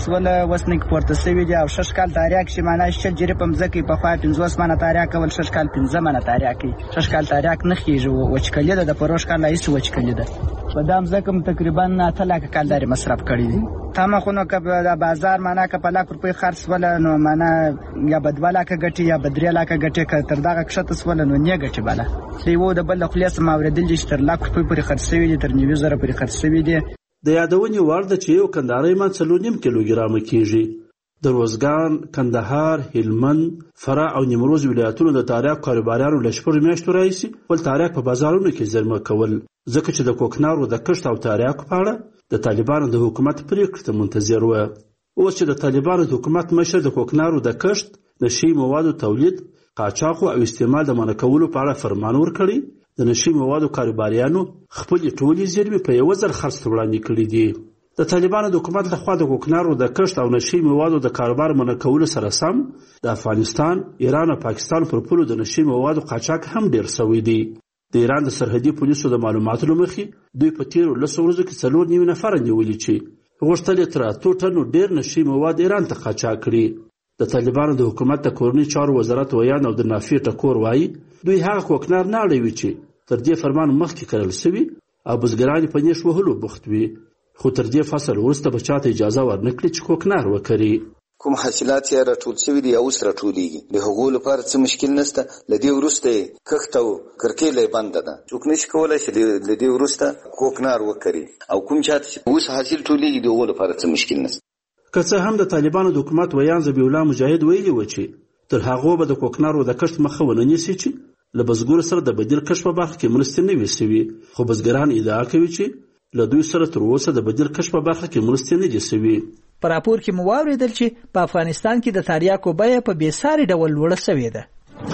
وس نه پورته سوي دي او ششکال تریاک چې معنا شل جری په مځکه په خوا 50 منه تریاک ول ششکال 15 منه تریاک. ششکال تریاک نه خېږي وچکلې د پروش کال لایس وچکلې ده. په دام زکم تقریبا 8 لک کلداري مصرف کړی دي. تمه خو نو که د بازار معنا که په لک روپۍ خرڅ ول نو معنا یا بد 2 لک ګټي یا بد 3 لک ګټي که تر دغه کښته ول نو نه ګټي بالا. دیو د بل خلاص ماوردل چې تر لک روپۍ پورې خرڅ شوي دي، تر 90,000 پورې خرڅ شوي دي. د یادونې وړ ده چې یو کندهاري من 4.5 کیلوګرامه کېږي. د روزګان، کندهار، هلمند، فراه او نیمروز ولایتونو د تریاکو کاروباریانو له 6 میاشتو راهیسې خپل تریاک په بازارونو کې زیرمه کول، ځکه چې د کوکنارو د کښت او تریاکو په اړه د طالبانو د حکومت پرېکړې ته منتظر وه. اوس چې د طالبانو د حکومت مشر د کوکنارو د کښت، نشي موادو تولید، قاچاقو او استعمال د منع کولو په اړه فرمان ورکړی، د نشي موادو کاروباریانو خپلې ټولې زیرمې په 1 ځل خرڅ ته وړاندې کړي دي. د طالبانو د حکومت لخوا د کوکنارو د کښت او نشي موادو د کاروبار منع کولو سره سم د افغانستان، ایران او پاکستان پر پولو د نشي موادو قاچاق هم ډېر سوی دی. د ایران د سرحدي پولیسو د معلوماتو له مخې دوی په تېرو 10 ورځو کې 4 نفر نیولي چې غوښتل یې تر 8 ټنو ډېر نشي مواد ایران ته قاچاق کړي. د طالبانو د حکومت د کورني چارو وزارت ویان او د نافي ټکور وایي دوی هغه کوکنار نه اړوي چې تر دې فرمان مخکې کرل سوي او بزګران په نیش وهلو بوخت وي، خو تر دې فصل وروسته به چاته اجازه ورنکړي چې کوکنار وکړي. کوم حاصلات یې راټول سوي دي او اوس راټولېږي. د هغو لپاره څه مشکل نشته. له دې وروسته یې کښت او کرکیله یې بنده ده، څوک نشي کولی چې له دې وروسته کوکنار وکړي او کوم چاته چې اوس حاصل ټولېږي د هغو لپاره څه مشکل نشته. که څه هم د طالبانو د حکومت ویان ذبیح الله مجاهد ویلي و چې تر هغو به د کوکنارو د کښت مخه ونه نیسي چې له بزګرو سره د بدیل کښت په برخه کې مرستې نه وي سوي، خو بزګران ادعا کوي چې له دوی سره تر اوسه د بدیل کښت په برخه کې مرستې نه دي سوي. په راپور کې مو واورېدل چې په افغانستان کې د تریاکو بیه په بېساري ډول لوړه سوې ده.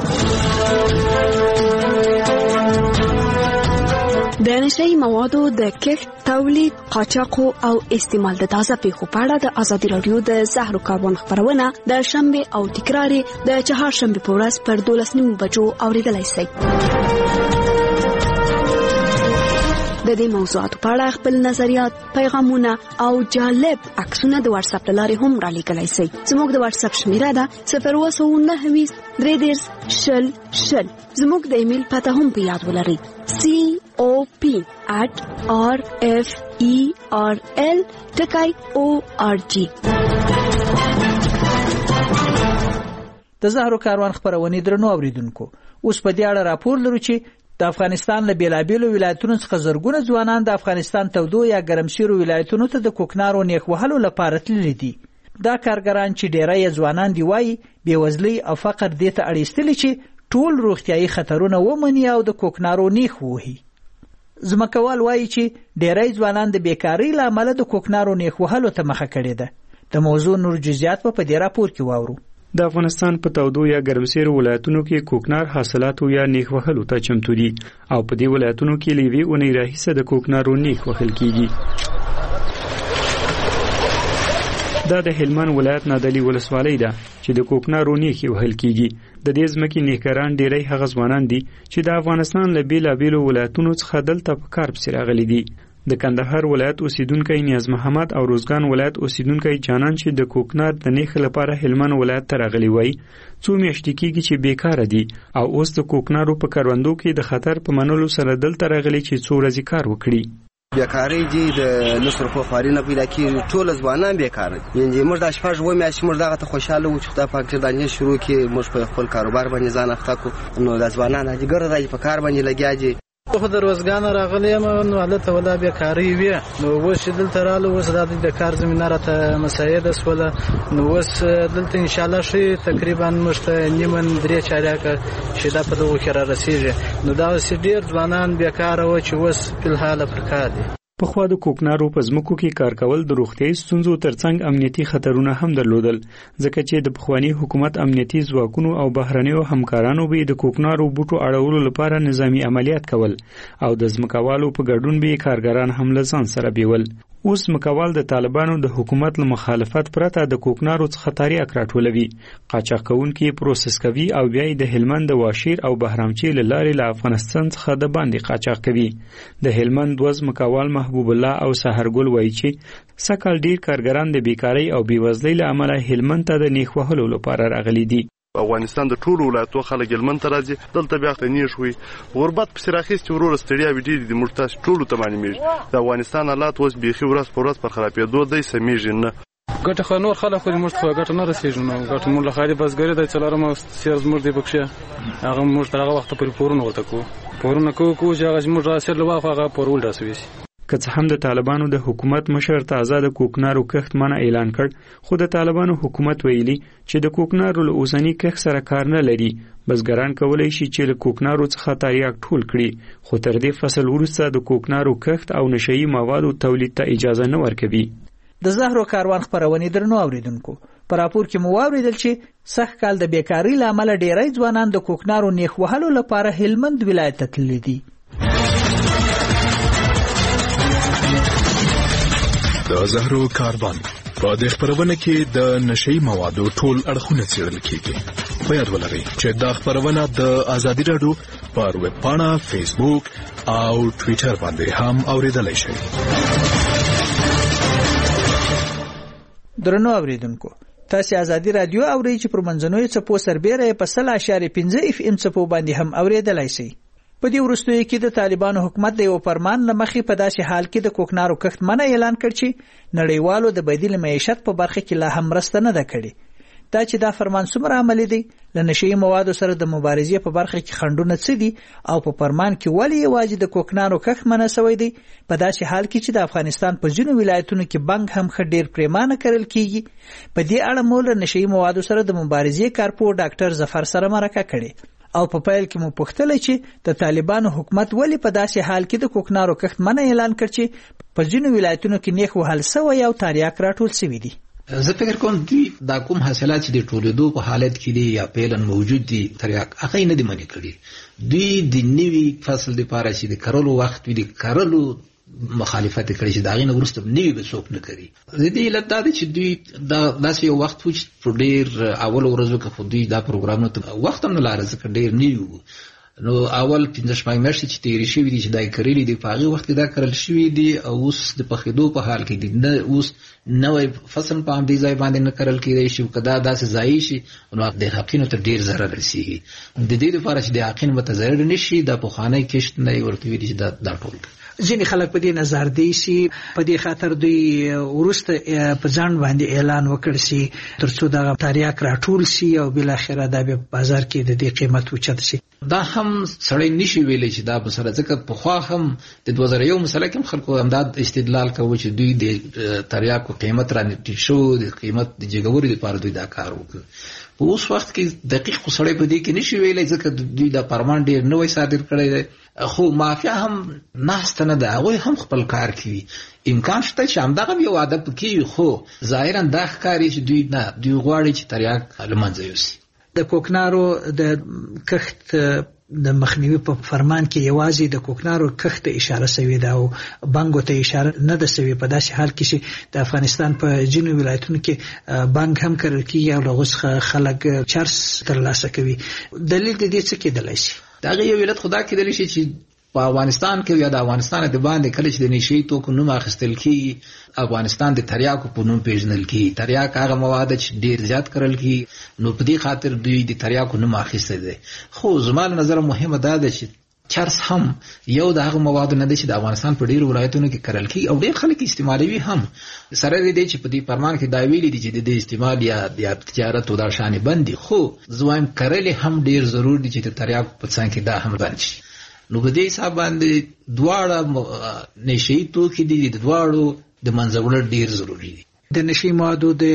د نشهیي موادو د کښت، تولید، قاچاقو او استعمال د تازه پیښو په اړه د ازادي راډیو د زهرو کاروان خپرونه د شنبه او تکرار د چهارشنبه په ورځ پر 12:09 بجو اوریدلای شئ. د دې موضوعاتو په اړه خپل نظریات، پیغامونه او جالب عکسونه د واتس اپ لارې هم را لیږلی شئ. زموږ د واتس اپ شمیره ده 029233000. زموږ د ایمیل پته هم په یاد ولرئ cop@referl.org. د زهرو کاروان خپرونې درنو اوریدونکو، اوس په دې اړه راپور لرو چې د افغانستان له بیلابیلو ولایتونو څخه زرګونه ځوانان د افغانستان تودو یا ګرمسیرو ولایتونو ته د کوکنارو نیخ وهلو لپاره تللي دي. دا کارګران چې ډیری یې ځوانان دي وایي بېوزلۍ او فقر دې ته اړیستلي چې ټول روغتیایي خطرونه ومني او د کوکنارو نیخ ووهي. ځمکوال وایي چې ډیری ځوانان د بیکارۍ له امله د کوکنارو نیخ وهلو ته مخه کړې ده. د موضوع نور جزئیات په دې راپور کې واورو. د افغانستان په تودو یا ګرمسیرو ولایتونو کې کوکنار حاصلاتو یا نیخ وهلو ته چمتو دي او په دې ولایتونو کې لوي اونۍ راهیسه د کوکنارو نیخ وهل کیږي. دا د هلمند ولایت نادعلي ولسوالۍ ده چې د کوکنارو نیخي وهل کیږي. د دې ځمکې نیکران ډیری هغه ځوانان دي چې د افغانستان له بیلابیلو ولایتونو څخه دلته په کار پسې راغلي دي. د کندهار ولایت اوسیدونکی نیاز محمد او روزګان ولایت اوسیدونکی جانان چې د کوکنار د نیخ لپاره هلمند ولایت ته راغلي وای څو میاشتې کېږي چې بیکاره دي او اوس د کوکنارو په کروندو کې د خطر په منلو سره دلته راغلي چې څو ورځې کار وکړي. بیکاری دي د لسر په خارینه پیدا کیږي ټول ځوانان بیکار دي. یعنی موږ د شپږ و میاشتې موږ دغه ته خوشاله و چې خدای پاک دې دانې شروع کې موږ په خپل کاروبار باندې ځان اخته کو نو د ځوانان هغه ګر راځي په کار باندې لګیاږي. خو د روزګان راغلی یم نو حالت ولا بیکاری وي نو اوس دلته رااله اوس د کار زمينه راته مساعده سوله نو اوس دلته ان شاء الله شي تقریبا مشته نیمن درې چاریا چې دا په دغه کې را رسیږي نو دا اوس ډیر ځوانان بیکاره و چې اوس په حال پر کار دي. په خوا د کوکنارو په ځمکو کې کار کول د روغتیايي ستونزو ترڅنګ امنیتي خطرونه هم درلودل ځکه چې د پخوانی حکومت امنیتي ځواکونو او بهرنیو همکارانو به د کوکنارو بوټو اړولو لپاره نظامی عملیات کول او د ځمکوالو په ګډون به کارګران هم له ځان سره بیول. اوس مکوال د طالبانو د حکومت له مخالفت پرته د کوکنارو څخه تاریخ راټولوي قاچاق کوونکي پروسس کوي او بیا د هلمند د واشیر او بهرامچی له لارې له افغانستان څخه د باندې قاچاق کوي. د هلمند وز مکوال محبوب الله او سحرګل وایي چې سکل ډیر کارګران د بیکاری او بیوزلۍ له امله هلمند ته د نیخ وهلو لپاره راغلي دي. افغانستان د ټولو ولایتونو خلک هلمند ته راځي دلته بیا ته نیش وي غربت په سراخیست ورور ستړیا ویډی د مرتاس ټولو ته معنی د افغانستان حالات اوس بيخي ورځ په ورځ پر خرابېدو دی سمېږي نه ګټه خو نور خلک خو موږ خو ګټه نه رسېږي نو ګټه موږ له خاري بسګری د څلورم سیرز موږ دی بکشه هغه موږ تر هغه وخت پورې پورونه ورته کو چې هغه موږ راسل لوخ هغه پورول راسوي. که څه هم د طالبانو د حکومت مشر تازه د کوکنارو کښت منع اعلان کړ خو د طالبانو حکومت ویلي چې د کوکنارو له اوسنی کښت سره کار نه لري. بزګران کولی شي چې له کوکنارو څخه تریاک ټول کړي خو تر دې فصل وروسته د کوکنارو کښت او نشئی موادو تولید ته اجازه نه ورکوي. د زهرو کاروان خبرونه درنو اوریدونکو پر راپور کې مو واوریدل چې سخت کال د بیکاری لامل ډیری ځوانان د کوکنارو نیخ وهلو لپاره هلمند ولایت ته تللي دي. د زهرو کاروان په دې خبرونه کې د نشئی موادو ټول اړخونه څېړل کیږي. په یاد ولرئ چې دا خبرونه د ازادي رادیو پر ویب پاڼه، فیسبوک او ټوئیټر باندې هم اوریدلای شئ. درنو اوریدونکو تاسو ازادي رادیو اورئ چې پر منځنوي څپو سربېره په 0.5 FM څپو باندې هم اوریدلای شئ. په دې وروستیو کې د طالبانو حکومت د یو فرمان لمخې په داسې حال کې د کوکنارو کښت منع اعلان کړ چې نړیوالو د بدیل معیشت په برخه کې لا هم مرسته نه ده کړې. دا چې دا فرمان څومره عملي دی له نشئی موادو سره د مبارزې په برخه کې خنډونه څه دي او په فرمان کې ولې یوازې د کوکنارو کښت منع شوی دی په داسې حال کې چې د افغانستان په ځینو ولایتونو کې بنګ هم ښه ډیر پریمانه کرل کیږي. په دې اړه مو له نشئی موادو سره د مبارزې کارپور ډاکټر ظفر سره مرکه کړې او په پیل کې مو پوښتل چې د طالبانو حکومت ولې په داسې حال کې د کوکنارو کښت منع اعلان کړ چې په ځینو ولایتونو کې نیخ وهل سوی او تریاک راټول شوی دی. زه فکر کوم دوی دا کوم حاصلات چې د ټولېدو په حالت کې دي یا پیلن موجود دي تریاک هغه نه دي منع کړي. دوی د نوي فصل لپاره چې د کرلو وخت وي د کرلو مخالفت کړي چې داغې نه وروسته نوي به څوک نه کوي. د دې علت دا دی چې دوی داسې یو وخت و چې په ډېر اولو ورځو کې خو دوی دا پروګرامونه ته وخت هم نه لاره ځکه ډېر نوي وو. نو اول 15 میاشتې چې تیرې شوي دي چې دا یې کرلي دي په هغې وخت کې دا کرل شوي دي او اوس د پخېدو په حال کې دي. نه اوس نوی فصل په همدې ځای باندې نه کرل کېدی شي که دا داسې ضایع شي نو د حقینو ته ډېر ضرر رسېږي. د دې لپاره چې د حقین به ته ضرر نه شي دا پخوانی کښت نه یې ورته ویلي چې دا ټول ځینې خلک په دې نظر دی چې په دې خاطر دوی وروسته په ځان باندې اعلان وکړ شي ترڅو دا تریاک راټول شي او بل اخره دا به بازار کې د دې قیمت اوچت شي. دا هم سړی نشي ویلی چې دا مسله ځکه پخوا هم د 2001 مسله کې خلکو امداد استدلال کوي چې دوی د تریاکو قیمت را نټی شو د قیمت د جګوري لپاره دوی دا کار وکړ. په اوس وخت کې دقیق خو سړی په دې کې نشي ویلی ځکه دوی دا فرمان ډېر نوی صادر کړی دی خو مافیا هم ناسته نه ده هغوی هم خپل کار کوي. امکان شته چې همدغه یو عادت پکې وي خو ظاهرا دا ښکاري چې دوی غواړي چې تریاک له منځه یوسي. د کوکنارو د کښت د مخنیوي په فرمان کې یوازې د کوکنارو کښت اشاره شوې ده او بانګو ته اشاره نه ده شوې په داسې حال کې چې د افغانستان په ځینو ولایتونو کې بانګ هم کرل کېږي او له هغو څخه خلک چرس ترلاسه کوي. دلیل د دې څه کېدلی شي؟ د هغې یو علت خو دا کېدلی شي چې په افغانستان کې یا د افغانستان د باندې کله چې د نشهیي توکو نوم اخیستل کېږي افغانستان د تریاکو په نوم پیژندل کېږي. تریاک هغه مواد چې ډېر زیات کرل کېږي نو په دې خاطر دوی د تریاکو نوم اخیستی دی. خو زما له نظره مهمه دا ده چې چرس هم یو د هغه موادو نه دی چې د افغانستان په ډېرو ولایتونو کې کرل کېږي او ډېر خلک استعمالوي هم. سره د دې چې په دې فرمان کې دا ویلي دي چې د دې استعمال یا تجارت او دا شانې بند دي، خو زه وایم کرل هم ډېر ضرور دي چې د تریاکو په څنګ کې دا هم بند شي. نو په دې حساب باندې دواړه نشهیي توکي دي، د دواړو د منځه وړل ډېر ضروري دي. د نشهیي موادو د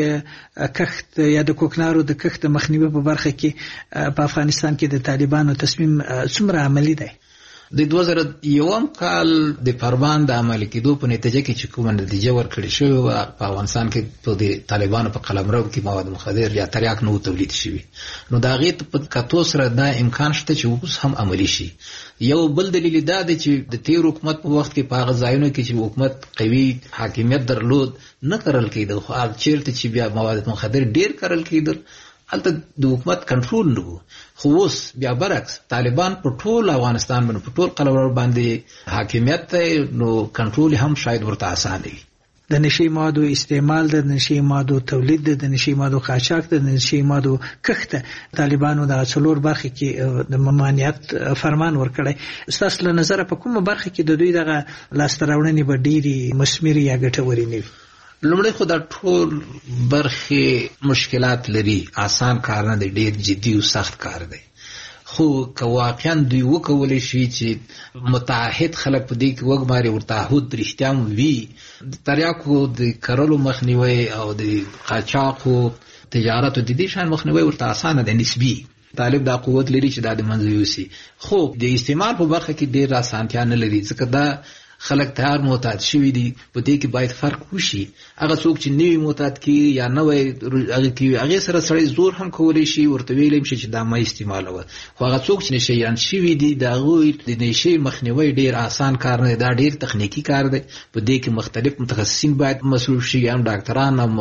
کښت یا د کوکنارو د کښت مخنیوي په برخه کې په افغانستان کې د طالبانو تصمیم څومره عملي دی؟ د 2001 کال د فرمان د عملي کېدو په نتیجه کې چې کومه نتیجه ورکړې شوې وه په افغانستان کې په د طالبانو په قلمرو کې مواد مخدر یا تریاک نه و تولید شوي، نو د هغې په کتو سره دا امکان شته چې اوس هم عملي شي. یو بل دلیل دا دی چې د تیر حکومت په وخت کې په هغه ځایونو کې چې حکومت قوي حاکمیت درلود نه کرل کېدل، خو چېرته چې بیا مواد مخدر ډېر کرل کېدل هلته د حکومت کنټرول نه و. خو اوس بیا برعکس طالبان په ټول افغانستان باندې په ټول قلمرو باندې حاکمیت دی، نو کنټرول هم شاید ورته اسانه وي. د نشهیي موادو استعمال، د نشهیي موادو تولید، د نشهیي موادو قاچاق، د نشهیي موادو کښت طالبانو د څلور برخې کې د ممانعت فرمان ورکړی. ستاسو له نظره په کومه برخه کې د دوی دغه لاسته راوړنې به ډېرې مثمرې یا ګټورې نه وي؟ لومړی خو دا ټول برخې مشکلات لري، آسان کار نه دی، ډېر جدي او سخت کار دی. خو که واقعا دوی وکولی شي چې متعهد خلک په دې کې وګماري او تعهد رښتیا وي، د تریاکو د کرلو مخنیوی او د قاچاقو تجارت او د دې شان مخنیوی ورته اسانه دی، نسبي. طالب دا قوت لري چې دا د منځ یوسي، خو د استعمال په برخه کې ډېر اسانتیا نه لري ځکه دا خلک تیار معتاد شوي دي. په دې کې باید فرق وشي. هغه څوک چې نوی معتاد کېږي یا نوی هغه کوي هغې سره سړی زور هم کولی شي، ورته ویلی هم شي چې دا مه استعمالوه. خو هغه څوک چې نشهیان شوي دي د هغوی د نشې مخنیوی ډېر آسان کار نه دی، دا ډېر تخنیکي کار دی. په دې کې مختلف متخصصین باید مصروف شي، هم ډاکټران هم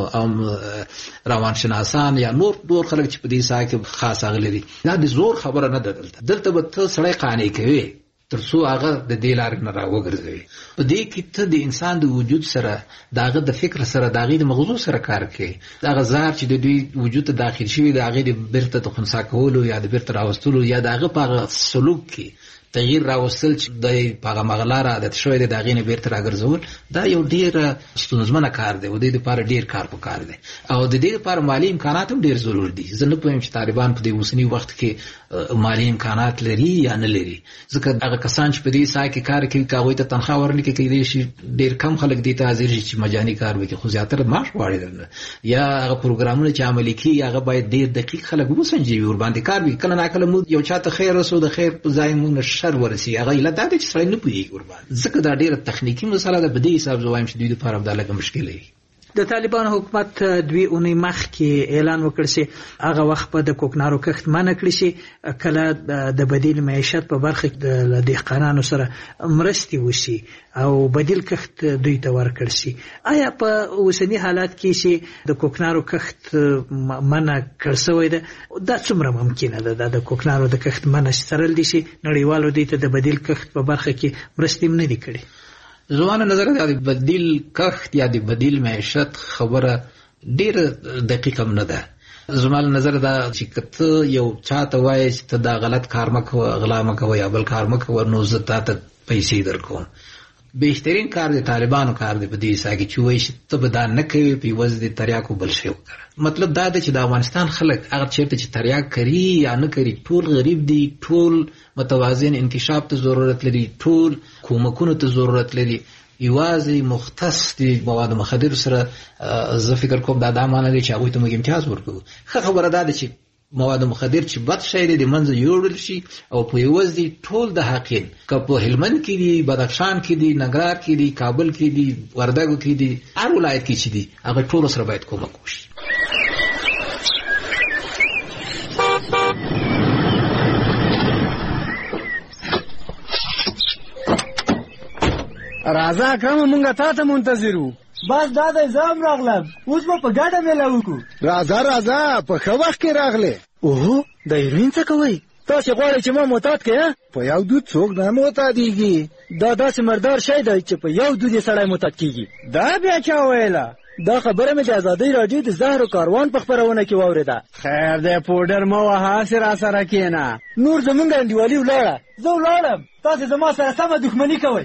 روانشناسان یا نور خلک چې په دې ساحه کې خاص هغه لري. دا د زور خبره نه ده. دلته به ته سړی قانع کوي تر څو هغه د دې لارې نه راوګرځوي. په دې کې ته د انسان د وجود سره، د هغه د فکر سره، د هغې د مغزو سره کار کوي. د هغه زهر چې د دوی وجود ته داخل شوي د هغې د بیرته د خنثی کولو یا د بیرته راوستلو یا د هغه په هغه سلوک کې تغییر راوستل چې د په هغه مغلاره عادت شوی دی د هغې نه بیرته راګرځول، دا یو ډېر ستونزمنه کار دی او د دې لپاره ډېر کار پکار دی او د دې لپاره مالي امکانات هم ډېر ضرور دي. زه نه پوهیم چې طالبان په دې اوسني وخت کې مالي امکانات لري یا نه لري، ځکه هغه کسان چې په دې ساحه کې کار کوي که هغوی ته تنخوا ورنکړي کېدای شي ډېر کم خلک دې ته حاضر شي چې مجاني کار وکړي، خو زیاتره معاش غواړي درنه. یا هغه پروګرامونه چې عملي کېږي هغه باید ډېر دقیق خلک وسنجوي، ورباندې کار وکړي. کله ناکله موږ یو چا ته خیر رسو، د خیر په ځای موږ نه شر ورسي، هغه علت دا دی چې سړی نه پوهېږي ورباندې. ځکه دا ډېره تخنیکي مسله ده. په دې حساب زه وایم چې دوی دپاره همدا لږه مشکل وي. د طالبانو حکومت 2 اونۍ مخکې اعلان وکړ چې هغه وخت به د کوکنارو کښت منع کړي شي، کله د بدیل معیشت په برخه کې د دهقانانو سره مرستې وشي او بدیل کښت دوی ته ورکړ شي. آیا په اوسني حالات کې چې د کوکنارو کښت منع کړ شوی ده دا څومره ممکنه ده د کوکنارو د کښت منع سرل دي چې نړیوالو دوی ته د بدیل کښت په برخه کې مرستې هم نه دي کړي؟ زمانه نظر د بدیل کښت یا د بدیل معیشت خبره ډېره دقیقه نه ده. زمانه نظر دا چې کته یو چاته وایي چې ته دا غلط کار مه کوه، غلا مه کوه یا بل کار مه کوه، نو زه تا ته پیسې درکوم. بهترین کار د طالبانو کار دی په دې ساحه کې چې وایي چې ته به دا نه کوې، په عوض د تریاکو بل شی وکړه. مطلب دا دی چې د افغانستان خلک هغه چېرته چې تریاک کري یا نه کري ټول غریب دي، ټول متوازن انکشاف ته ضرورت لري، ټول کومکونو ته ضرورت لري. یوازې مختص د مواد مخدر سره زه فکر کوم دا معنی دی چې هغوی ته موږ امتیاز ورکوو. ښه خبره دا ده چې مواد مخدر چې بد شی دی د منځه یوړل شي او په عوض دي ټول د حقین که په هلمند کې دي، بدخشان کې دي، ننګرهار کې دي، کابل کې دي، وردګو کې دي، هر ولایت کې چې دي هغه ټولو سره باید کومک وشي. راځه اکرم مونږه تا ته منتظر وو. بس دا دی زه هم راغلم، اوس به په ګډه میله وکړو. راځه په ښه وخت کې راغلې. اوهو د هیروین څه کوئ؟ تاسې غواړئ چې ما معتاد کړې؟ په یو دود څوک نه معتادېږي. دا داسې مردار شی دی چې په یو دود یې سړی معتاد کېږي. دا بیا چا ویله؟ دا خبره مې د ازادۍ راډیو د زهرو کاروان په خپرونه کې واورېده. خیر دی پوډر مه وهه، هسې راسره کښېنه. نور زمونږ انډیوالي ولاړه. زه ولاړم، تاسې زما سره سمه دښمني کوئ.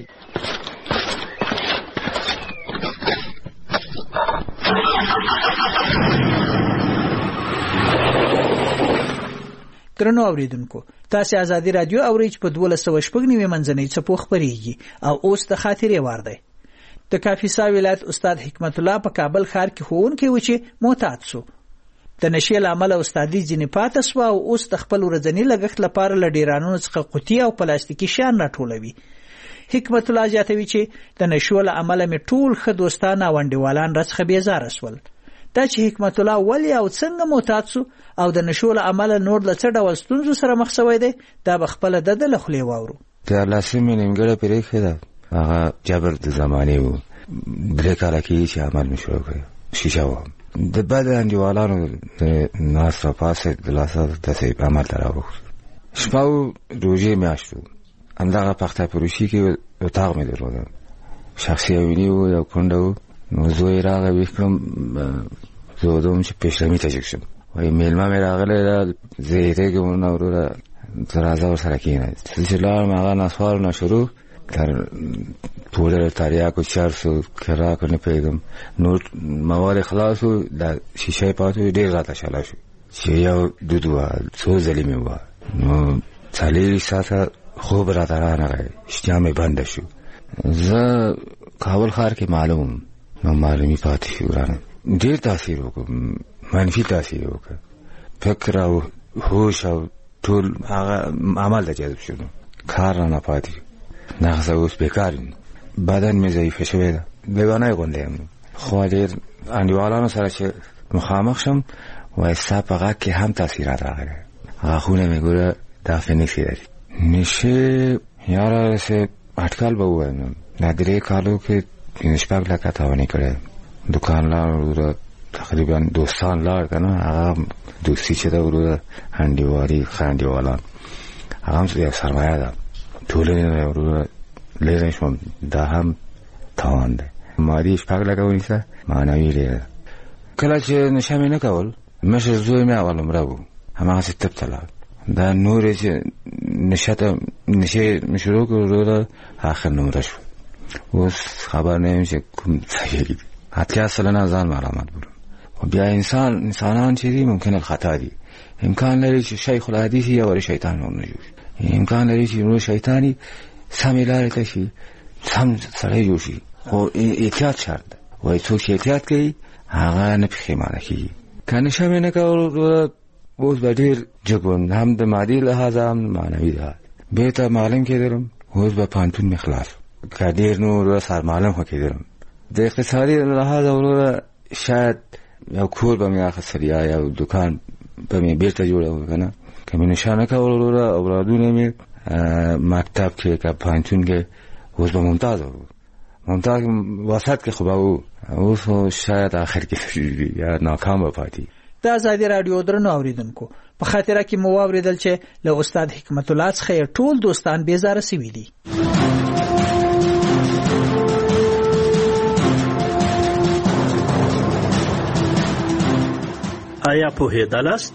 درنو اوریدونکو، تاسې ازادي رادیو اورئ چې په 1296 منځنۍ څپو خپرېږي او اوس د خاطرې وار دی. د کاپیسا ولایت استاد حکمت الله په کابل ښار کې ښوونکی و چې معتاد سو. د نشې له امله استادي ځینې پاته سوه او اوس د خپل ورځني لګښت لپاره له ډیرانونو څخه قوطي او پلاستیکي شیان راټولوي. حکمت الله زیاتوي چې د نشو له امله مې ټول ښه دوستان او انډیوالان راڅخه بېزاره سول. دا چې حکمت الله ولې او څنګه معتاد سو او د نشو له امله نور له څه ډول ستونزو سره مخ شوی دی، دا به خپله د ده له خولې واورو. دیارلسمې نیمګړې پرېښې ده، هغه جبر د زمانې و. 3 کاله کېږي چې عمل مې شروع کړی. شیشه وم د بدو انډیوالانو د ناست راپاسې د لاسه داسې عمل ته راوښت. شپه و، روژې میاشت و. همدغه پخته فروشي کې اتاق مې درلوده، شخصي اویني و، یو کونډه و. نو زوی راغی ویښ کړم، زه ودم چې پېشلمي ته جګ شم. وایي میلمه مې راغلی ده، زه هېرېږم نه وروره، ته راځه ورسره کښېنه. چې لاړم هغه نسوارونه شروع تر پوډر تریاکو چرسو کراکو نه پوهېږم، نور مواد خلاص و، د شیشه پاتې و. ډېر راته شاله شو چې یو دود وه، څو ځلې مې ووه. نو 40 ساعته خوب راته رانغی، اشتها مې بنده شو. زه کابل ښار کې معلوم نو معلومي پاتې شو رانه. ډېر تاثیر وکړ، منفي تاثیر وکړ. فکر او هوش او ټول هغه عمل ته جذب شو، کار رانه پاتې شو. نغزه اوس بیکار یم، بدن مې ضعیفه شوی ده، لیونی غوندې یم. خو ډېر انډیوالانو سره چې مخامخ شم، وایي ستا په غږ کې هم تاثیرات راغلی. غاښونه مې ګوره دا فنکسي لري. نشې یاره داسې اټکل به ووایم، دا 3 کالو کې 5 لکه تاواني کړی. دوکان لاړ وروره، تقریبا دوستان لاړ که نه، هغه دوستي چې ده وروره انډیوالي ښه انډیوالان، هغه هم یو سرمایه ده. ټولنې نه وروره لرې شوم، دا هم تاوان دی. مادي 5 لکه ونیسه، معنوي ډېره. کله چې نشه مې نه کول، مشر زوی مې اول عمره و، هماغسې طب ته لاړ. دا نورې چې نشې مې شروع کړ وروره، آخر نمره شو. اوس خبر نه یم چې کوم صحیح دي. 80 سلنه ځان ملامت بولم. خو بیا انسانان چې دي ممکنه خطا دي. امکان لري چې شیخ الحدیث یا ور شیطان هم نه جوړ شي. امکان لري چې نور شیطانی سمې لارې ته شي، سم سړی جوړ شي. خو احتیاط شرط ده. وایي څوک چې احتیاط کوي هغه نه پښیمانه کېږي. که نشه مې نه کول، اوس به ډېر جګون، هم د مادي لحاظه هم معنوي لحاظ. بېرته معلم کېدلم، اوس به پوهنتون مې خلاص. که ډېر نور سرمعلم خو کېدلم. د اقتصادي لحاظه وروره شاید یو کور به مې اخیستل یا یو دوکان به مې بېرته جوړول که نه. که مې نشه نه کول وروره، اولادونه مې مکتب کې که پوهنتون کې، اوس به ممتاز وو. ممتاز وسط کې خو به وو، اوس خو شاید آخر کې یا ناکام به پاتې. د ازادي راډیو درنو اوریدونکو، په خاطره کې مو واورېدل چې له استاد حکمت الله څخه ټول دوستان بېزاره سوي دي. آیا پوهېدلاست؟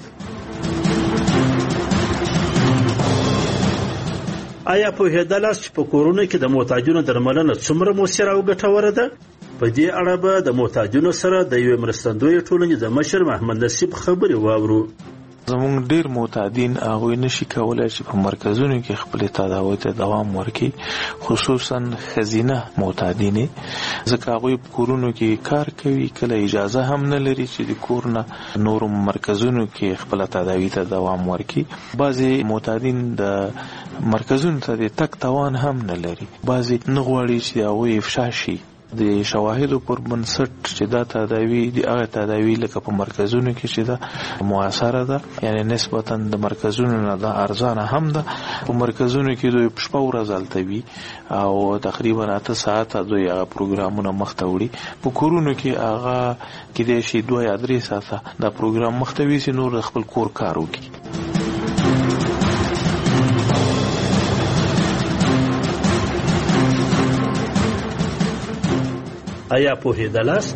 آیا پوهېدلاست چې په کورونو کې د محتاجونو درملنه څومره مؤثره او ګټوره ده؟ په دې اړه به د محتاجونو سره د یوې مرستندویې ټولنې د مشر محمد نصیب خبرې واورو. زمونږ ډیر معتادین هغوی نشي کولای چې په مرکزونو کې خپل تداوی ته دوام ورکړي، خصوصا ښځینه معتادینې، ځکه هغوی په کورونو کې کار کوي، کله اجازه هم نه لري چې د کور نه نورو مرکزونو کې خپل تداوی ته دوام ورکړي. بعضې معتادین د مرکزونو ته د تګ توان هم نه لري، بعضې نه غواړي چې هغوی افشا شي د شواهدو پر بنسټ چې دا تداوی د هغه تداوی لکه په مرکزونو کې چې دا موثره ده، یعنی نسبتا د مرکزونو نه دا ارزانه هم ده. په مرکزونو کې دوی شپه ورځ هلته وي او تقریبا 8 ساعته دوی هغه پروګرامونه مخته وړي. په کورونو کې هغه کېدای شي 2 یا 3 ساعته دا پروګرام مخته وي چې نور خپل کور کار وکړي. آیا پوهېدلاست؟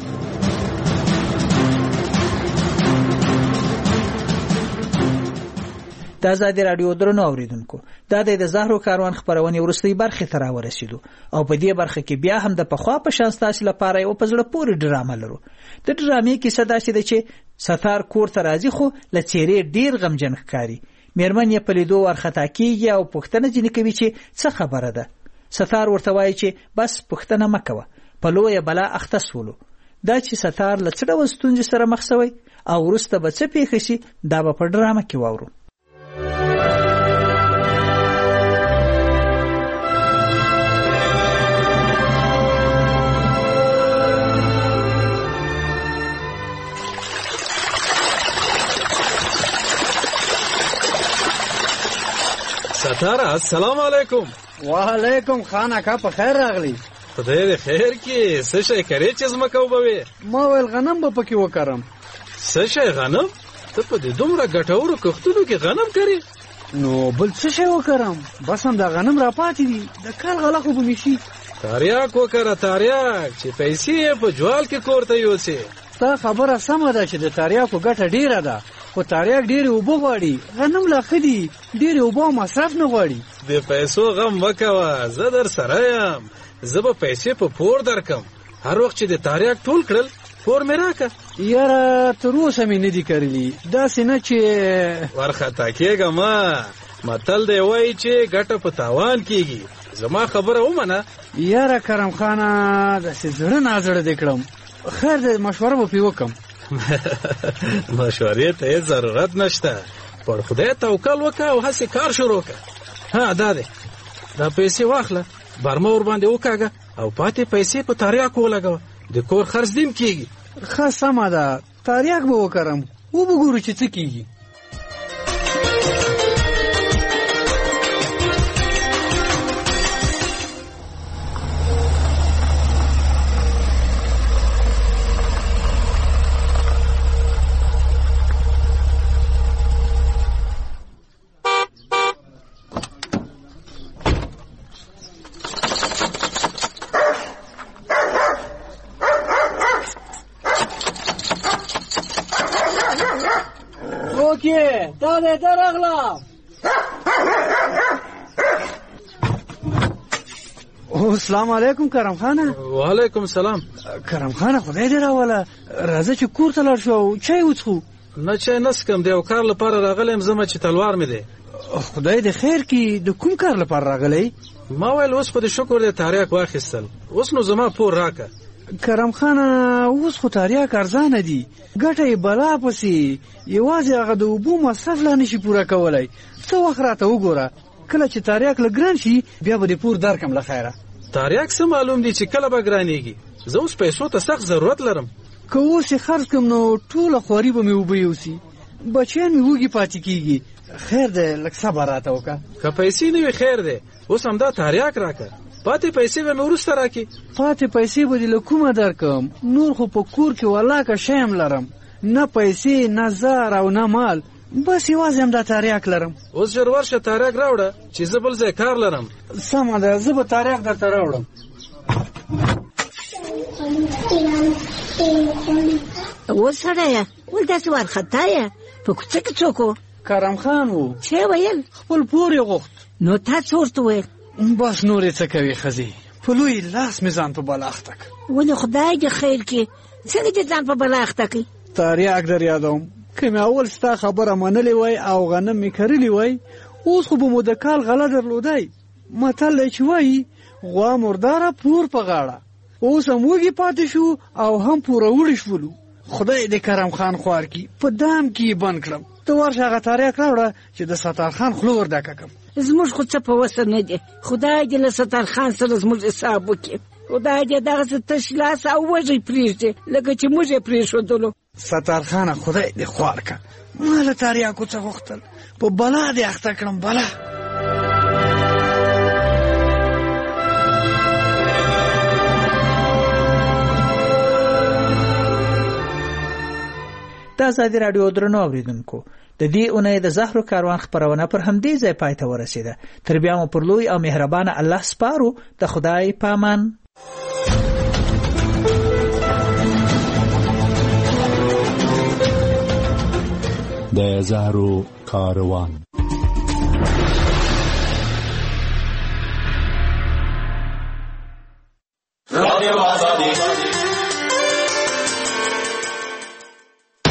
د آزادي راډیو درنو اوریدونکو، دا د زهرو کاروان خبرونه ورستۍ برخه ته راورسېدو او په دې برخه کې بیا هم د پخوا په شان ستاسو لپاره یو په زړه پورې ډرامه لرو. د ډرامې کیسه داسې ده چې ستار کور ته راځي خو له چیرې ډیر غمجن ښکاري. میرمن یې په لیدو ورخطا کیږي او پوښتنه ځینې کوي چې څه خبره ده. ستار ورته وایي چې بس پوښتنه مه کوه، په لویه بلا اخته سولو. دا چې ستار له څه ډول ستونزې سره مخ شوی او وروسته به څه پیښ شي دا به په ډرامه کې واورو. ستاره السلام علیکم. وعلیکم خان اکا په خیر راغلی. خدای دې خیر کې. څه شی کرې چې زمکه وبوي؟ ما ویل غنم به پکې وکړم. څه شی غنم؟ ته په دې دومره ګټورو کښتونو کې غنم کرې؟ نو بل څه شی وکړم؟ بس هم دا غنم را پاتې دي، د کال غله خو به مې شي. تاریاک وکړه تاریاک چې پیسې یې په جوال کې کور ته یوسې. ستا خبره سمه ده چې د تاریاکو ګټه ډیره ده، خو تاریاک ډېرې اوبه غواړي، غنم لا ښه دي، ډېرې اوبه او مصرف نه غواړي. د پیسو غم مه کوه، زه در سره یم. زه به پیسې په پور درکم. هر وخت چې د تاریاک ټول کړل پور مې راکه. یاره تر اوسه مې نه دي کرلي، داسې نه چې ورخطا کېږه مه. متل دی وایي چې ګټه په تاوان کېږي. زما خبره ومنه. یاره کرم خانه داسې زړه نازړه دې کړم. خیر دی مشوره به پې وکړم. مشورې ته هیڅ ضرورت نشته. پر خدای توکل وکړه او هسې کار شروع کړه. ها دا دی، دا پیسې واخله، برمه ور باندې وکاږه او پاتې پیسې په تاریاکو ولګوه. د کور خرڅ دیم کېږي. ښه سمه ده، تاریاک به وکړم، وبه ګورو چې څه کېږي. دا دې درغلا. السلام علیکم کرم خانه. وعلیکم سلام. کرم خانه خدای دې راوله، راځه چې کور ته لاړ شو او چای وڅښو. نه چای نسکم، د یو کار لپاره راغلم زما چې تلوار مې دی. خدای دې خیر کړي. د کوم کار لپاره راغلی؟ ما ویل اوس خو د شکر د تاریاک واخیستل، اوس نو زما پور راکه. کرم خانه اوس خو تاریاک ارزانه دي، ګټه یې بلا پسې، یوازې هغه د اوبو مصرف لا نشي پوره کولی. څه وخت راته وګوره، کله چې تاریاک لږ ګران شي بیا به دې پور درکم له خیره. تاریاک څه معلوم دي چې کله به ګرانېږي؟ زه اوس پیسو ته سخت ضرورت لرم. که اوس یې خرڅ کړم نو ټوله خواري به مې اوبه یوسي، بچیان مې وږي پاتې کېږي. خیر دی لږ صبر راته وکړه. که پیسې نه وي خیر دی، اوس همدا تاریاک راکړه، پاتې پیسې به مې وروسته راکړي. پاتې پیسې به دې له کومه درکم؟ نور خو په کور کې ولاکه شی هم لرم، نه پیسې نه زر او نه مال، بس یوازې همدا تاریاک لرم. اوس ژر ورشه تاریاک راوړه چې زه بل ځای کار لرم. سمه ده، زه به تاریاک درته راوړم. وسړیه ول داسې وارخطا یې، په کوڅه کې څوک و؟ کرم خان و. چه ویل؟ خپل پور یې غوښت. نو تا څه ورته ویل؟ بس نور یې څه کوي ښځې، په لوی لاس مې ځان په بلا اخته کړ. ولې خدای دې خیر کړي، څنګه دې ځان په بلا اخته کړي؟ تاریاک در یادوم، که مې اول ستا خبره منلې وای او غنم مې کرلی وای، اوس خو به مو د کال غله درلودی. متل دی چې وایي غوا مرداره پور په غاړه. اوس هم وږي پاتې شو او هم پوروړي شولو. خدای دې کرم خان خوار کړي، په دام کې یې بند کړم. ته ورشه هغه تاریاک راوړه چې د ستار خان خوله ور ډکه کړم. زموږ خو څه په وسه نه دی، خدای دې له ستار خان سره زموږ حساب وکړي. خدای دې دغسې تش لاس او وږی پرېږدي لکه چې موږ یې پرېښودلو. ستارخانه خدای دې خوار که، ما له تریاکو څه غوښتل، په بلا دې اخته کړم بلا. د ازادي راډیو درنو اوریدونکو، د دې اونۍ د زهرو کاروان خپرونه پر همدې ځای پای ته ورسېده. تر بیا مو پر لوی او مهربانه الله سپارو. د خدای پامان. د زهرو کاروان. رادیو آزادی